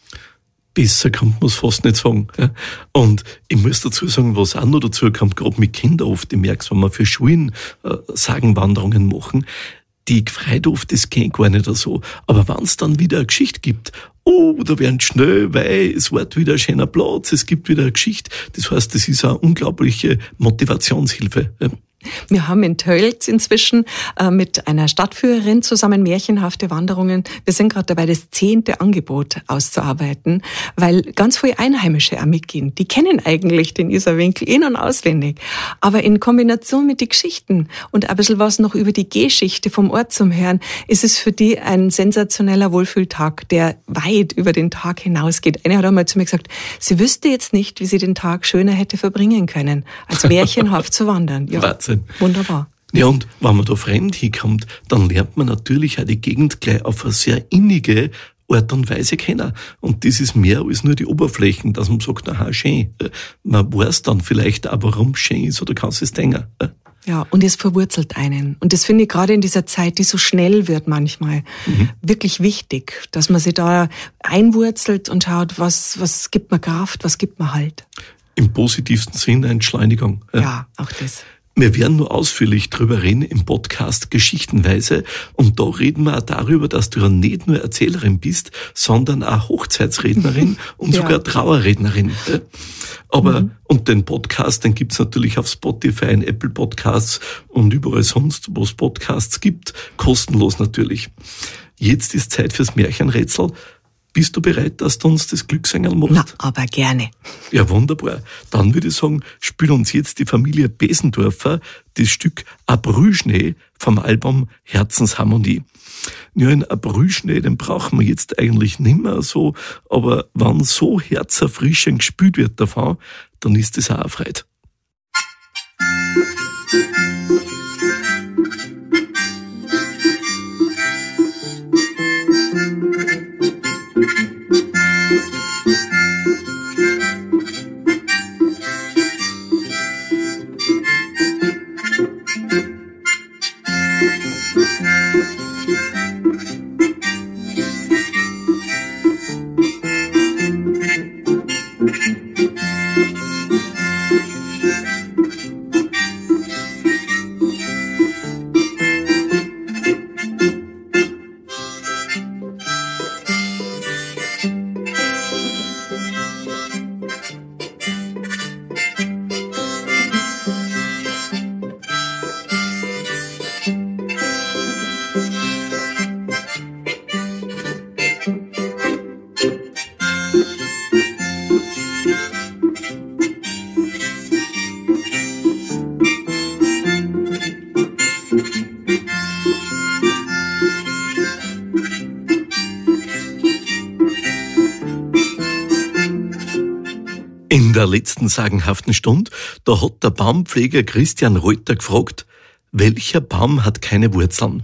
Besser kann man es fast nicht sagen. Und ich muss dazu sagen, was auch noch dazu kommt, gerade mit Kindern oft, ich merke es, wenn wir für Schulen äh, Sagenwanderungen machen, die gefreut oft, das geht gar nicht so. Aber wenn es dann wieder eine Geschichte gibt, oh, da werden schnell, weil es wird wieder ein schöner Platz, es gibt wieder eine Geschichte. Das heißt, das ist eine unglaubliche Motivationshilfe. Wir haben in Tölz inzwischen äh, mit einer Stadtführerin zusammen märchenhafte Wanderungen. Wir sind gerade dabei, das zehnte Angebot auszuarbeiten, weil ganz viele Einheimische auch mitgehen. Die kennen eigentlich den Isarwinkel in- und auswendig. Aber in Kombination mit den Geschichten und ein bisschen was noch über die Geschichte vom Ort zum Hören, ist es für die ein sensationeller Wohlfühltag, der weit über den Tag hinausgeht. Eine hat einmal zu mir gesagt, sie wüsste jetzt nicht, wie sie den Tag schöner hätte verbringen können, als märchenhaft zu wandern. Ja. Wahnsinn. Wunderbar. Ja, und wenn man da fremd hinkommt, dann lernt man natürlich auch die Gegend gleich auf eine sehr innige Art und Weise kennen. Und das ist mehr als nur die Oberflächen, dass man sagt, aha, schön. Man weiß dann vielleicht auch, warum es schön ist, oder kann es denken. Ja, und es verwurzelt einen. Und das finde ich gerade in dieser Zeit, die so schnell wird manchmal, mhm. wirklich wichtig, dass man sich da einwurzelt und schaut, was, was gibt mir Kraft, was gibt mir Halt. Im positivsten Sinn eine Entschleunigung. Ja, auch das. Wir werden nur ausführlich drüber reden im Podcast Geschichtenweise. Und da reden wir auch darüber, dass du ja nicht nur Erzählerin bist, sondern auch Hochzeitsrednerin und ja. sogar Trauerrednerin. Aber, mhm. und den Podcast, den gibt's natürlich auf Spotify, in Apple Podcasts und überall sonst, wo es Podcasts gibt. Kostenlos natürlich. Jetzt ist Zeit fürs Märchenrätsel. Bist du bereit, dass du uns das Glücksängel machst? Na, aber gerne. Ja, wunderbar. Dann würde ich sagen, spielt uns jetzt die Familie Besendorfer das Stück Aprülschnee vom Album Herzensharmonie. Ja, ein Aprülschnee, den brauchen wir jetzt eigentlich nicht mehr so, aber wenn so herzerfrischend gespielt wird davon, dann ist das auch eine Freude. der letzten sagenhaften Stunde, da hat der Baumpfleger Christian Reuter gefragt, welcher Baum hat keine Wurzeln?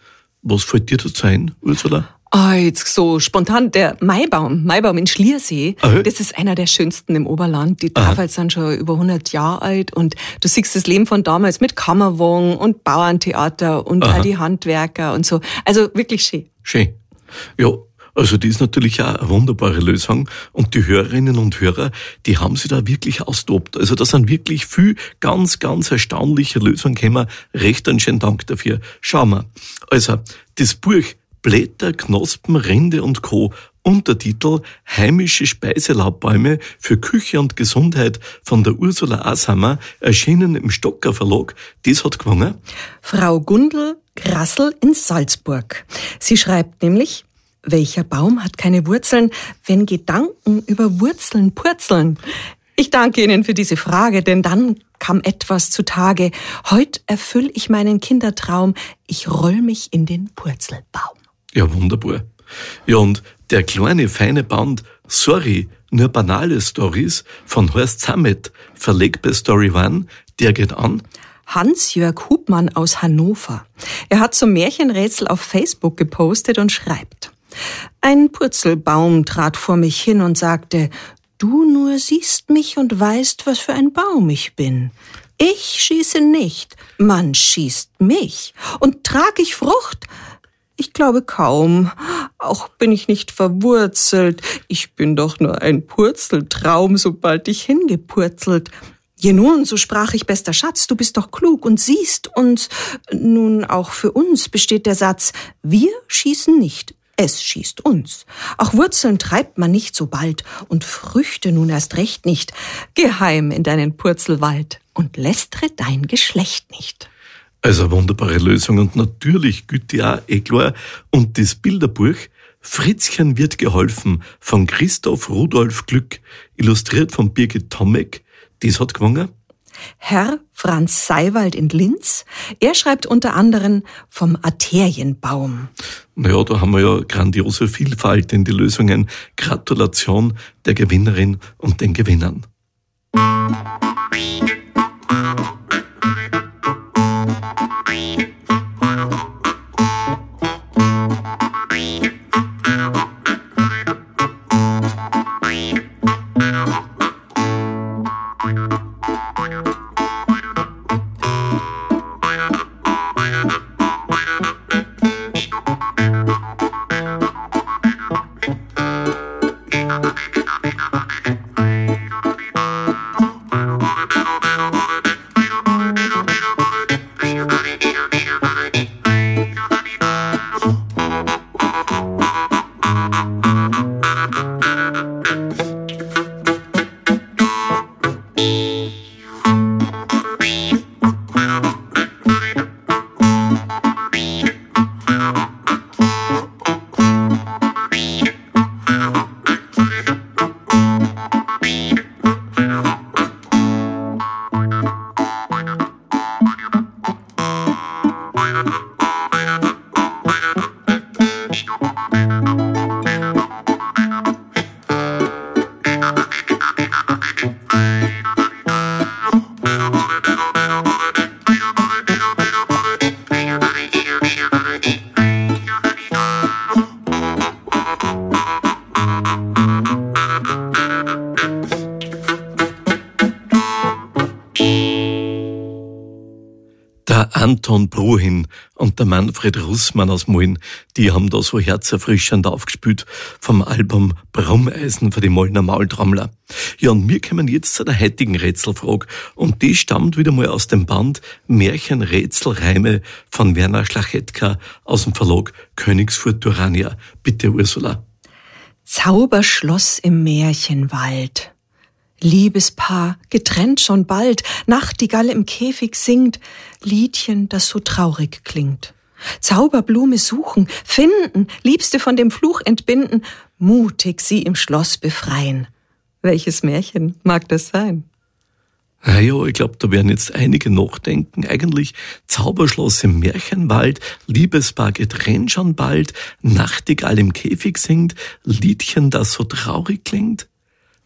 Was fällt dir dazu ein, Ursula? Ah, jetzt so spontan, der Maibaum, Maibaum in Schliersee, Aha. das ist einer der schönsten im Oberland. Die Tafels sind schon über hundert Jahre alt und du siehst das Leben von damals mit Kammerwogen und Bauerntheater und Aha. auch die Handwerker und so. Also wirklich schön. Schön. Ja, also das ist natürlich auch eine wunderbare Lösung und die Hörerinnen und Hörer, die haben sich da wirklich austobt. Also da sind wirklich viel ganz, ganz erstaunliche Lösungen gekommen. Recht einen schönen Dank dafür. Schauen wir. Also, das Buch Blätter, Knospen, Rinde und Co. Untertitel Heimische Speiselaubbäume für Küche und Gesundheit von der Ursula Ashammer, erschienen im Stocker Verlag. Das hat gewonnen Frau Gundel Grassel in Salzburg. Sie schreibt nämlich, welcher Baum hat keine Wurzeln, wenn Gedanken über Wurzeln purzeln? Ich danke Ihnen für diese Frage, denn dann kam etwas zutage. Heute erfülle ich meinen Kindertraum. Ich roll mich in den Purzelbaum. Ja, wunderbar. Ja, und der kleine, feine Band Sorry, nur banale Stories von Horst Sammet, verlegt bei Story One, der geht an Hans-Jörg Hubmann aus Hannover. Er hat zum Märchenrätsel auf Facebook gepostet und schreibt: Ein Purzelbaum trat vor mich hin und sagte, du nur siehst mich und weißt, was für ein Baum ich bin. Ich schieße nicht, man schießt mich. Und trag ich Frucht? Ich glaube kaum. Auch bin ich nicht verwurzelt. Ich bin doch nur ein Purzeltraum, sobald ich hingepurzelt. Je nun, so sprach ich, bester Schatz, du bist doch klug und siehst uns. Nun, auch für uns besteht der Satz, wir schießen nicht, es schießt uns. Auch Wurzeln treibt man nicht so bald und Früchte nun erst recht nicht. Geheim in deinen Purzelwald und lästre dein Geschlecht nicht. Also eine wunderbare Lösung und natürlich gilt die auch, eh klar. Und das Bilderbuch Fritzchen wird geholfen von Christoph Rudolf Glück, illustriert von Birgit Tomek, das hat gewonnen Herr Franz Seiwald in Linz. Er schreibt unter anderem vom Arterienbaum. Naja, da haben wir ja grandiose Vielfalt in die Lösungen. Gratulation der Gewinnerin und den Gewinnern. Anton Bruhin und der Manfred Russmann aus Molln, die haben da so herzerfrischend aufgespielt vom Album Brummeisen für die Mollner Maultrommler. Ja, und wir kommen jetzt zu der heutigen Rätselfrage und die stammt wieder mal aus dem Band Märchenrätselreime von Werner Schlachetka aus dem Verlag Königsfurt Urania. Bitte, Ursula. Zauberschloss im Märchenwald. Liebespaar, getrennt schon bald, Nachtigall im Käfig singt, Liedchen, das so traurig klingt. Zauberblume suchen, finden, Liebste von dem Fluch entbinden, mutig sie im Schloss befreien. Welches Märchen mag das sein? Naja, ich glaube, da werden jetzt einige nachdenken. Eigentlich Zauberschloss im Märchenwald, Liebespaar getrennt schon bald, Nachtigall im Käfig singt, Liedchen, das so traurig klingt.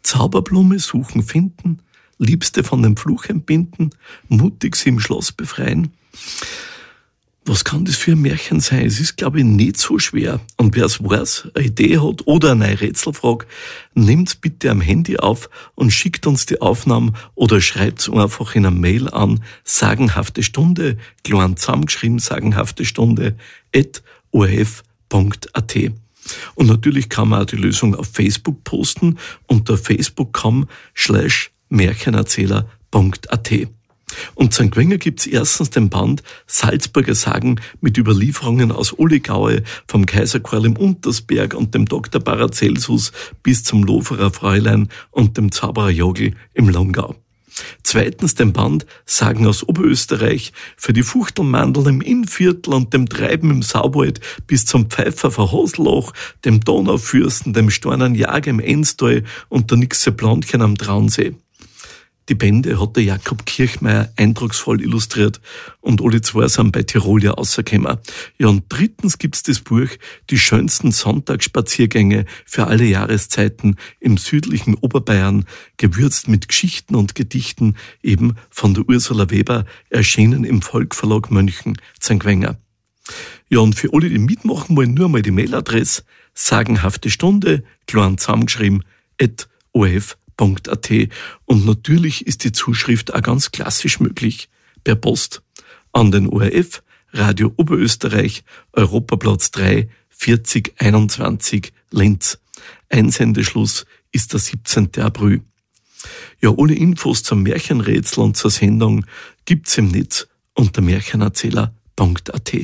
Zauberblume suchen, finden, Liebste von dem Fluch entbinden, mutig sie im Schloss befreien. Was kann das für ein Märchen sein? Es ist, glaube ich, nicht so schwer. Und wer es weiß, eine Idee hat oder eine neue Rätselfrage, nimmt's bitte am Handy auf und schickt uns die Aufnahmen oder schreibt's einfach in einer Mail an sagenhafte Stunde, klein zusammengeschrieben, sagenhafte Stunde, at o r f punkt a t. Und natürlich kann man auch die Lösung auf Facebook posten unter facebook punkt com slash märchenerzähler punkt a t. Und Sankt Wenger gibt's erstens den Band Salzburger Sagen mit Überlieferungen aus Olligaue, vom Kaiser Karl im Untersberg und dem Doktor Paracelsus bis zum Loferer Fräulein und dem Zauberer Jogl im Longau. Zweitens den Band Sagen aus Oberösterreich für die Fuchtelmandel im Innviertel und dem Treiben im Sauwald bis zum Pfeifer von Hosloch, dem Donaufürsten, dem Stornenjager im Enstal und der Nixe Blondchen am Traunsee. Die Bände hat der Jakob Kirchmeier eindrucksvoll illustriert und alle zwei sind bei Tirol ja rausgekommen. Ja, und drittens gibt's das Buch Die schönsten Sonntagsspaziergänge für alle Jahreszeiten im südlichen Oberbayern, gewürzt mit Geschichten und Gedichten, eben von der Ursula Weber, erschienen im Volkverlag München, Sankt Wenger. Ja, und für alle, die mitmachen wollen, nur einmal die Mailadresse sagenhafte Stunde, klein zusammengeschrieben, at o r f punkt a t. Und natürlich ist die Zuschrift auch ganz klassisch möglich. Per Post an den O R F, Radio Oberösterreich, Europaplatz drei, vierzig einundzwanzig, Linz. Einsendeschluss ist der siebzehnten April. Ja, alle Infos zum Märchenrätsel und zur Sendung gibt's im Netz unter märchenerzähler punkt a t.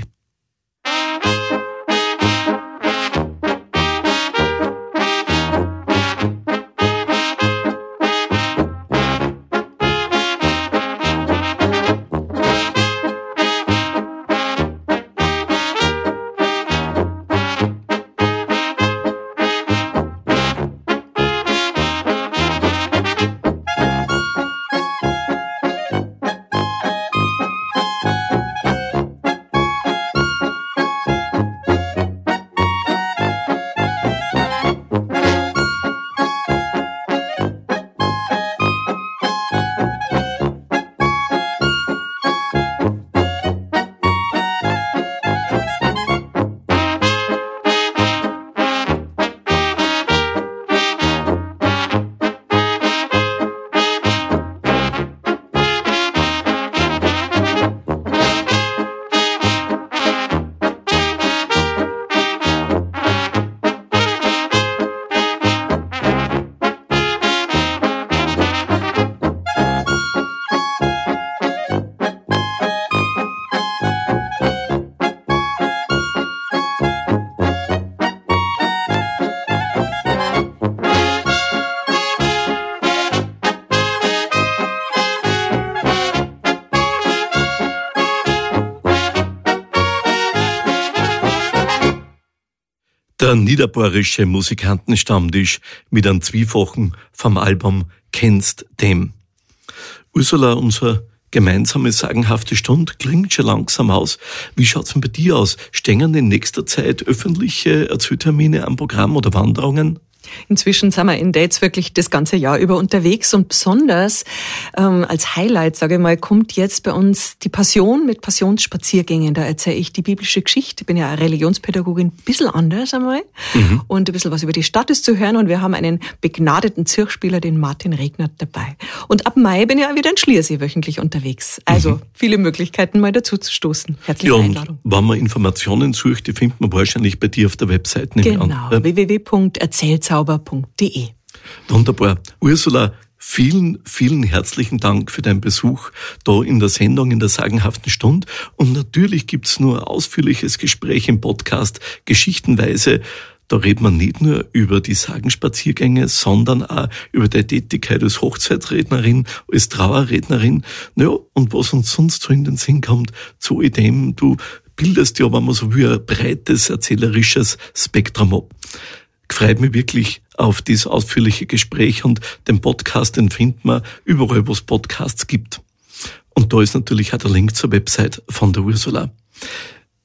Der niederbayerische Musikantenstammtisch mit einem Zwiefachen vom Album Kennst dem. Ursula, unser gemeinsame sagenhafte Stunde klingt schon langsam aus. Wie schaut's denn bei dir aus? Stehen in nächster Zeit öffentliche Erzähltermine am Programm oder Wanderungen? Inzwischen sind wir in Dates wirklich das ganze Jahr über unterwegs und besonders ähm, als Highlight, sage ich mal, kommt jetzt bei uns die Passion mit Passionsspaziergängen. Da erzähle ich die biblische Geschichte. Ich bin ja eine Religionspädagogin, ein bisschen anders einmal mhm. und ein bisschen was über die Stadt ist zu hören und wir haben einen begnadeten Zirchspieler, den Martin Regnert, dabei. Und ab Mai bin ich ja wieder in Schliersee wöchentlich unterwegs. Also mhm. viele Möglichkeiten mal dazu zu stoßen. Herzliche ja, Einladung. Wenn man Informationen sucht, die findet man wahrscheinlich bei dir auf der Website. Genau, w w w punkt erzählzauber punkt d e. Wunderbar. Ursula, vielen, vielen herzlichen Dank für deinen Besuch da in der Sendung, in der sagenhaften Stunde. Und natürlich gibt's nur ein ausführliches Gespräch im Podcast, geschichtenweise. Da redet man nicht nur über die Sagenspaziergänge, sondern auch über die Tätigkeit als Hochzeitsrednerin, als Trauerrednerin. Naja, und was uns sonst so in den Sinn kommt, zu dem, du bildest ja, wenn man so will, ein breites erzählerisches Spektrum ab. Freut mich wirklich auf dieses ausführliche Gespräch und den Podcast, den findet man überall, wo es Podcasts gibt. Und da ist natürlich auch der Link zur Website von der Ursula.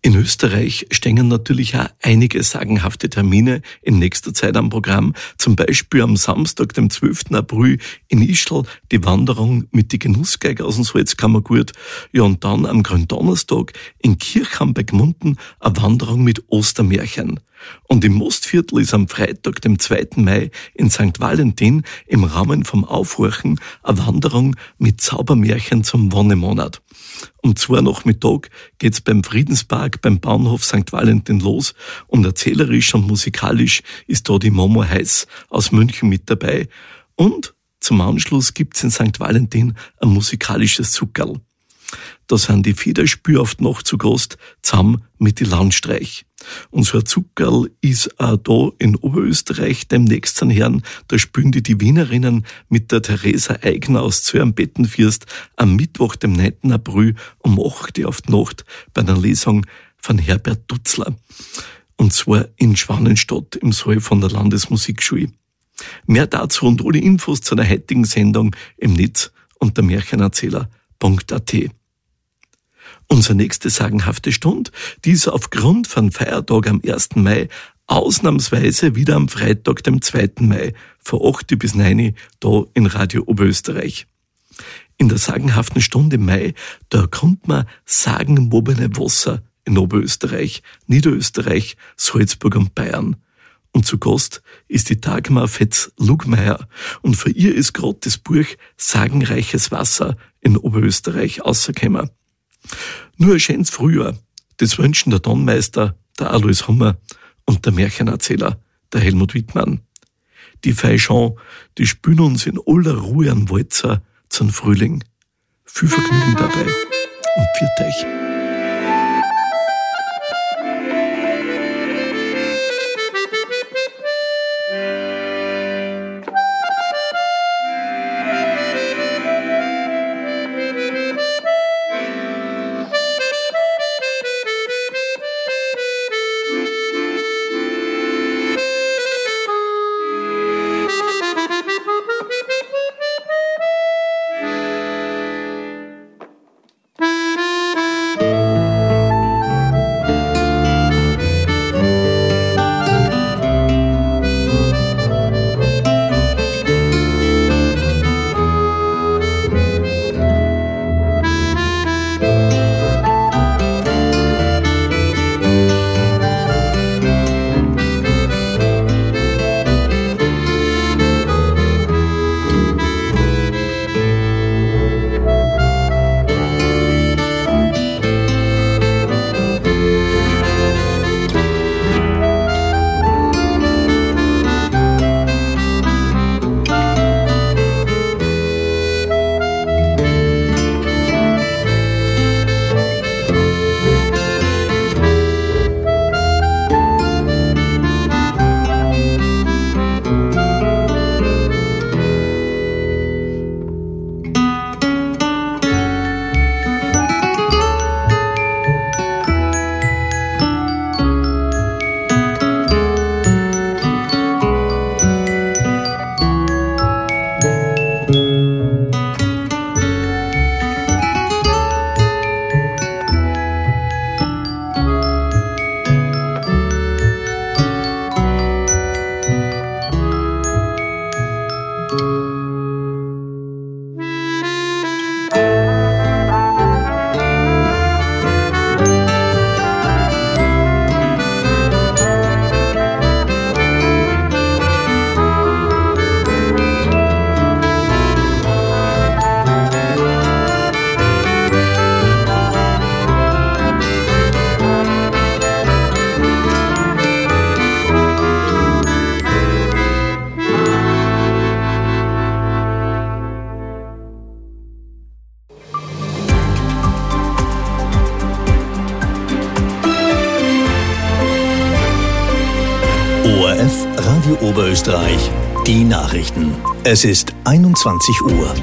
In Österreich stehen natürlich auch einige sagenhafte Termine in nächster Zeit am Programm. Zum Beispiel am Samstag, dem zwölften April in Ischl, die Wanderung mit die Genussgeige aus dem Salzkammergut. Ja, und dann am Gründonnerstag in Kirchheim bei Gmunden eine Wanderung mit Ostermärchen. Und im Mostviertel ist am Freitag, dem zweiten Mai, in Sankt Valentin im Rahmen vom Aufhorchen eine Wanderung mit Zaubermärchen zum Wonnemonat. Um zwei Nachmittag geht's beim Friedenspark beim Bahnhof Sankt Valentin los und erzählerisch und musikalisch ist da die Momo Heiß aus München mit dabei. Und zum Anschluss gibt's in Sankt Valentin ein musikalisches Zuckerl. Da sind die Federspür auf die Nacht zu Gast, zusammen mit die Landstreich. Und so ein Zuckerl ist auch da in Oberösterreich demnächst an Herrn. Da spielen die, die Wienerinnen mit der Theresa Eigner aus Zöhr am Bettenfirst am Mittwoch, dem neunten April um acht Uhr auf die Nacht bei einer Lesung von Herbert Dutzler. Und zwar in Schwanenstadt im Saal von der Landesmusikschule. Mehr dazu und alle Infos zu der heutigen Sendung im Netz unter märchenerzähler punkt a t. Unsere nächste sagenhafte Stunde, die ist aufgrund von Feiertag am ersten Mai ausnahmsweise wieder am Freitag, dem zweiten Mai, von acht Uhr bis neun Uhr, da in Radio Oberösterreich. In der sagenhaften Stunde im Mai, da erkennt man sagenwobene Wasser in Oberösterreich, Niederösterreich, Salzburg und Bayern. Und zu Gast ist die Dagmar Fetz-Lugmeier und für ihr ist gerade das Buch Sagenreiches Wasser in Oberösterreich rausgekommen. Nur ein schönes Frühjahr, das wünschen der Tonmeister, der Alois Hummer und der Märchenerzähler, der Helmut Wittmann. Die Feischon, die spülen uns in aller Ruhe an Walzer zum Frühling. Viel Vergnügen dabei und pfiat euch. O R F Radio Oberösterreich, die Nachrichten. Es ist einundzwanzig Uhr.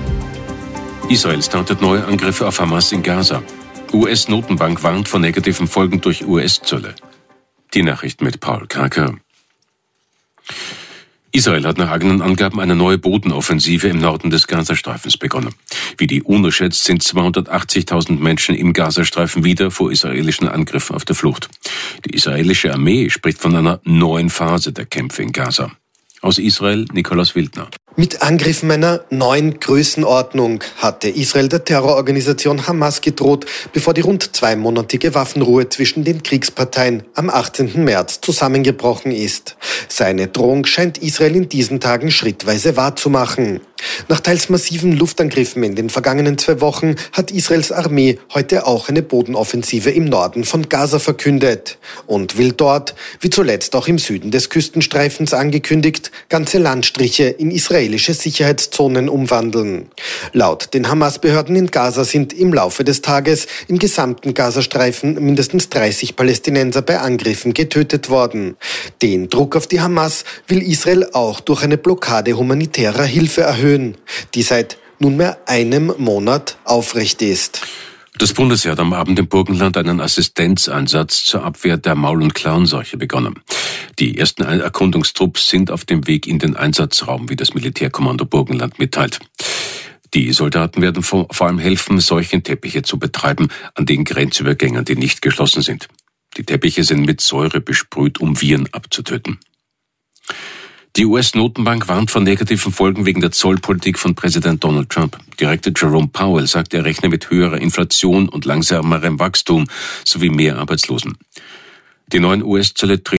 Israel startet neue Angriffe auf Hamas in Gaza. U S-Notenbank warnt vor negativen Folgen durch U S-Zölle. Die Nachrichten mit Paul Kraker. Israel hat nach eigenen Angaben eine neue Bodenoffensive im Norden des Gazastreifens begonnen. Wie die UNO schätzt, sind zweihundertachtzigtausend Menschen im Gazastreifen wieder vor israelischen Angriffen auf der Flucht. Die israelische Armee spricht von einer neuen Phase der Kämpfe in Gaza. Aus Israel, Nikolaus Wildner. Mit Angriffen einer neuen Größenordnung hatte Israel der Terrororganisation Hamas gedroht, bevor die rund zweimonatige Waffenruhe zwischen den Kriegsparteien am achtzehnten März zusammengebrochen ist. Seine Drohung scheint Israel in diesen Tagen schrittweise wahrzumachen. Nach teils massiven Luftangriffen in den vergangenen zwei Wochen hat Israels Armee heute auch eine Bodenoffensive im Norden von Gaza verkündet und will dort, wie zuletzt auch im Süden des Küstenstreifens angekündigt, ganze Landstriche in israelische Sicherheitszonen umwandeln. Laut den Hamas-Behörden in Gaza sind im Laufe des Tages im gesamten Gazastreifen mindestens dreißig Palästinenser bei Angriffen getötet worden. Den Druck auf die Hamas will Israel auch durch eine Blockade humanitärer Hilfe erhöhen, die seit nunmehr einem Monat aufrecht ist. Das Bundesheer hat am Abend im Burgenland einen Assistenzeinsatz zur Abwehr der Maul- und Klauenseuche begonnen. Die ersten Erkundungstrupps sind auf dem Weg in den Einsatzraum, wie das Militärkommando Burgenland mitteilt. Die Soldaten werden vor allem helfen, Seuchenteppiche zu betreiben an den Grenzübergängen, die nicht geschlossen sind. Die Teppiche sind mit Säure besprüht, um Viren abzutöten. Die U S-Notenbank warnt vor negativen Folgen wegen der Zollpolitik von Präsident Donald Trump. Direktor Jerome Powell sagt, er rechne mit höherer Inflation und langsamerem Wachstum sowie mehr Arbeitslosen. Die neuen U S-Zölle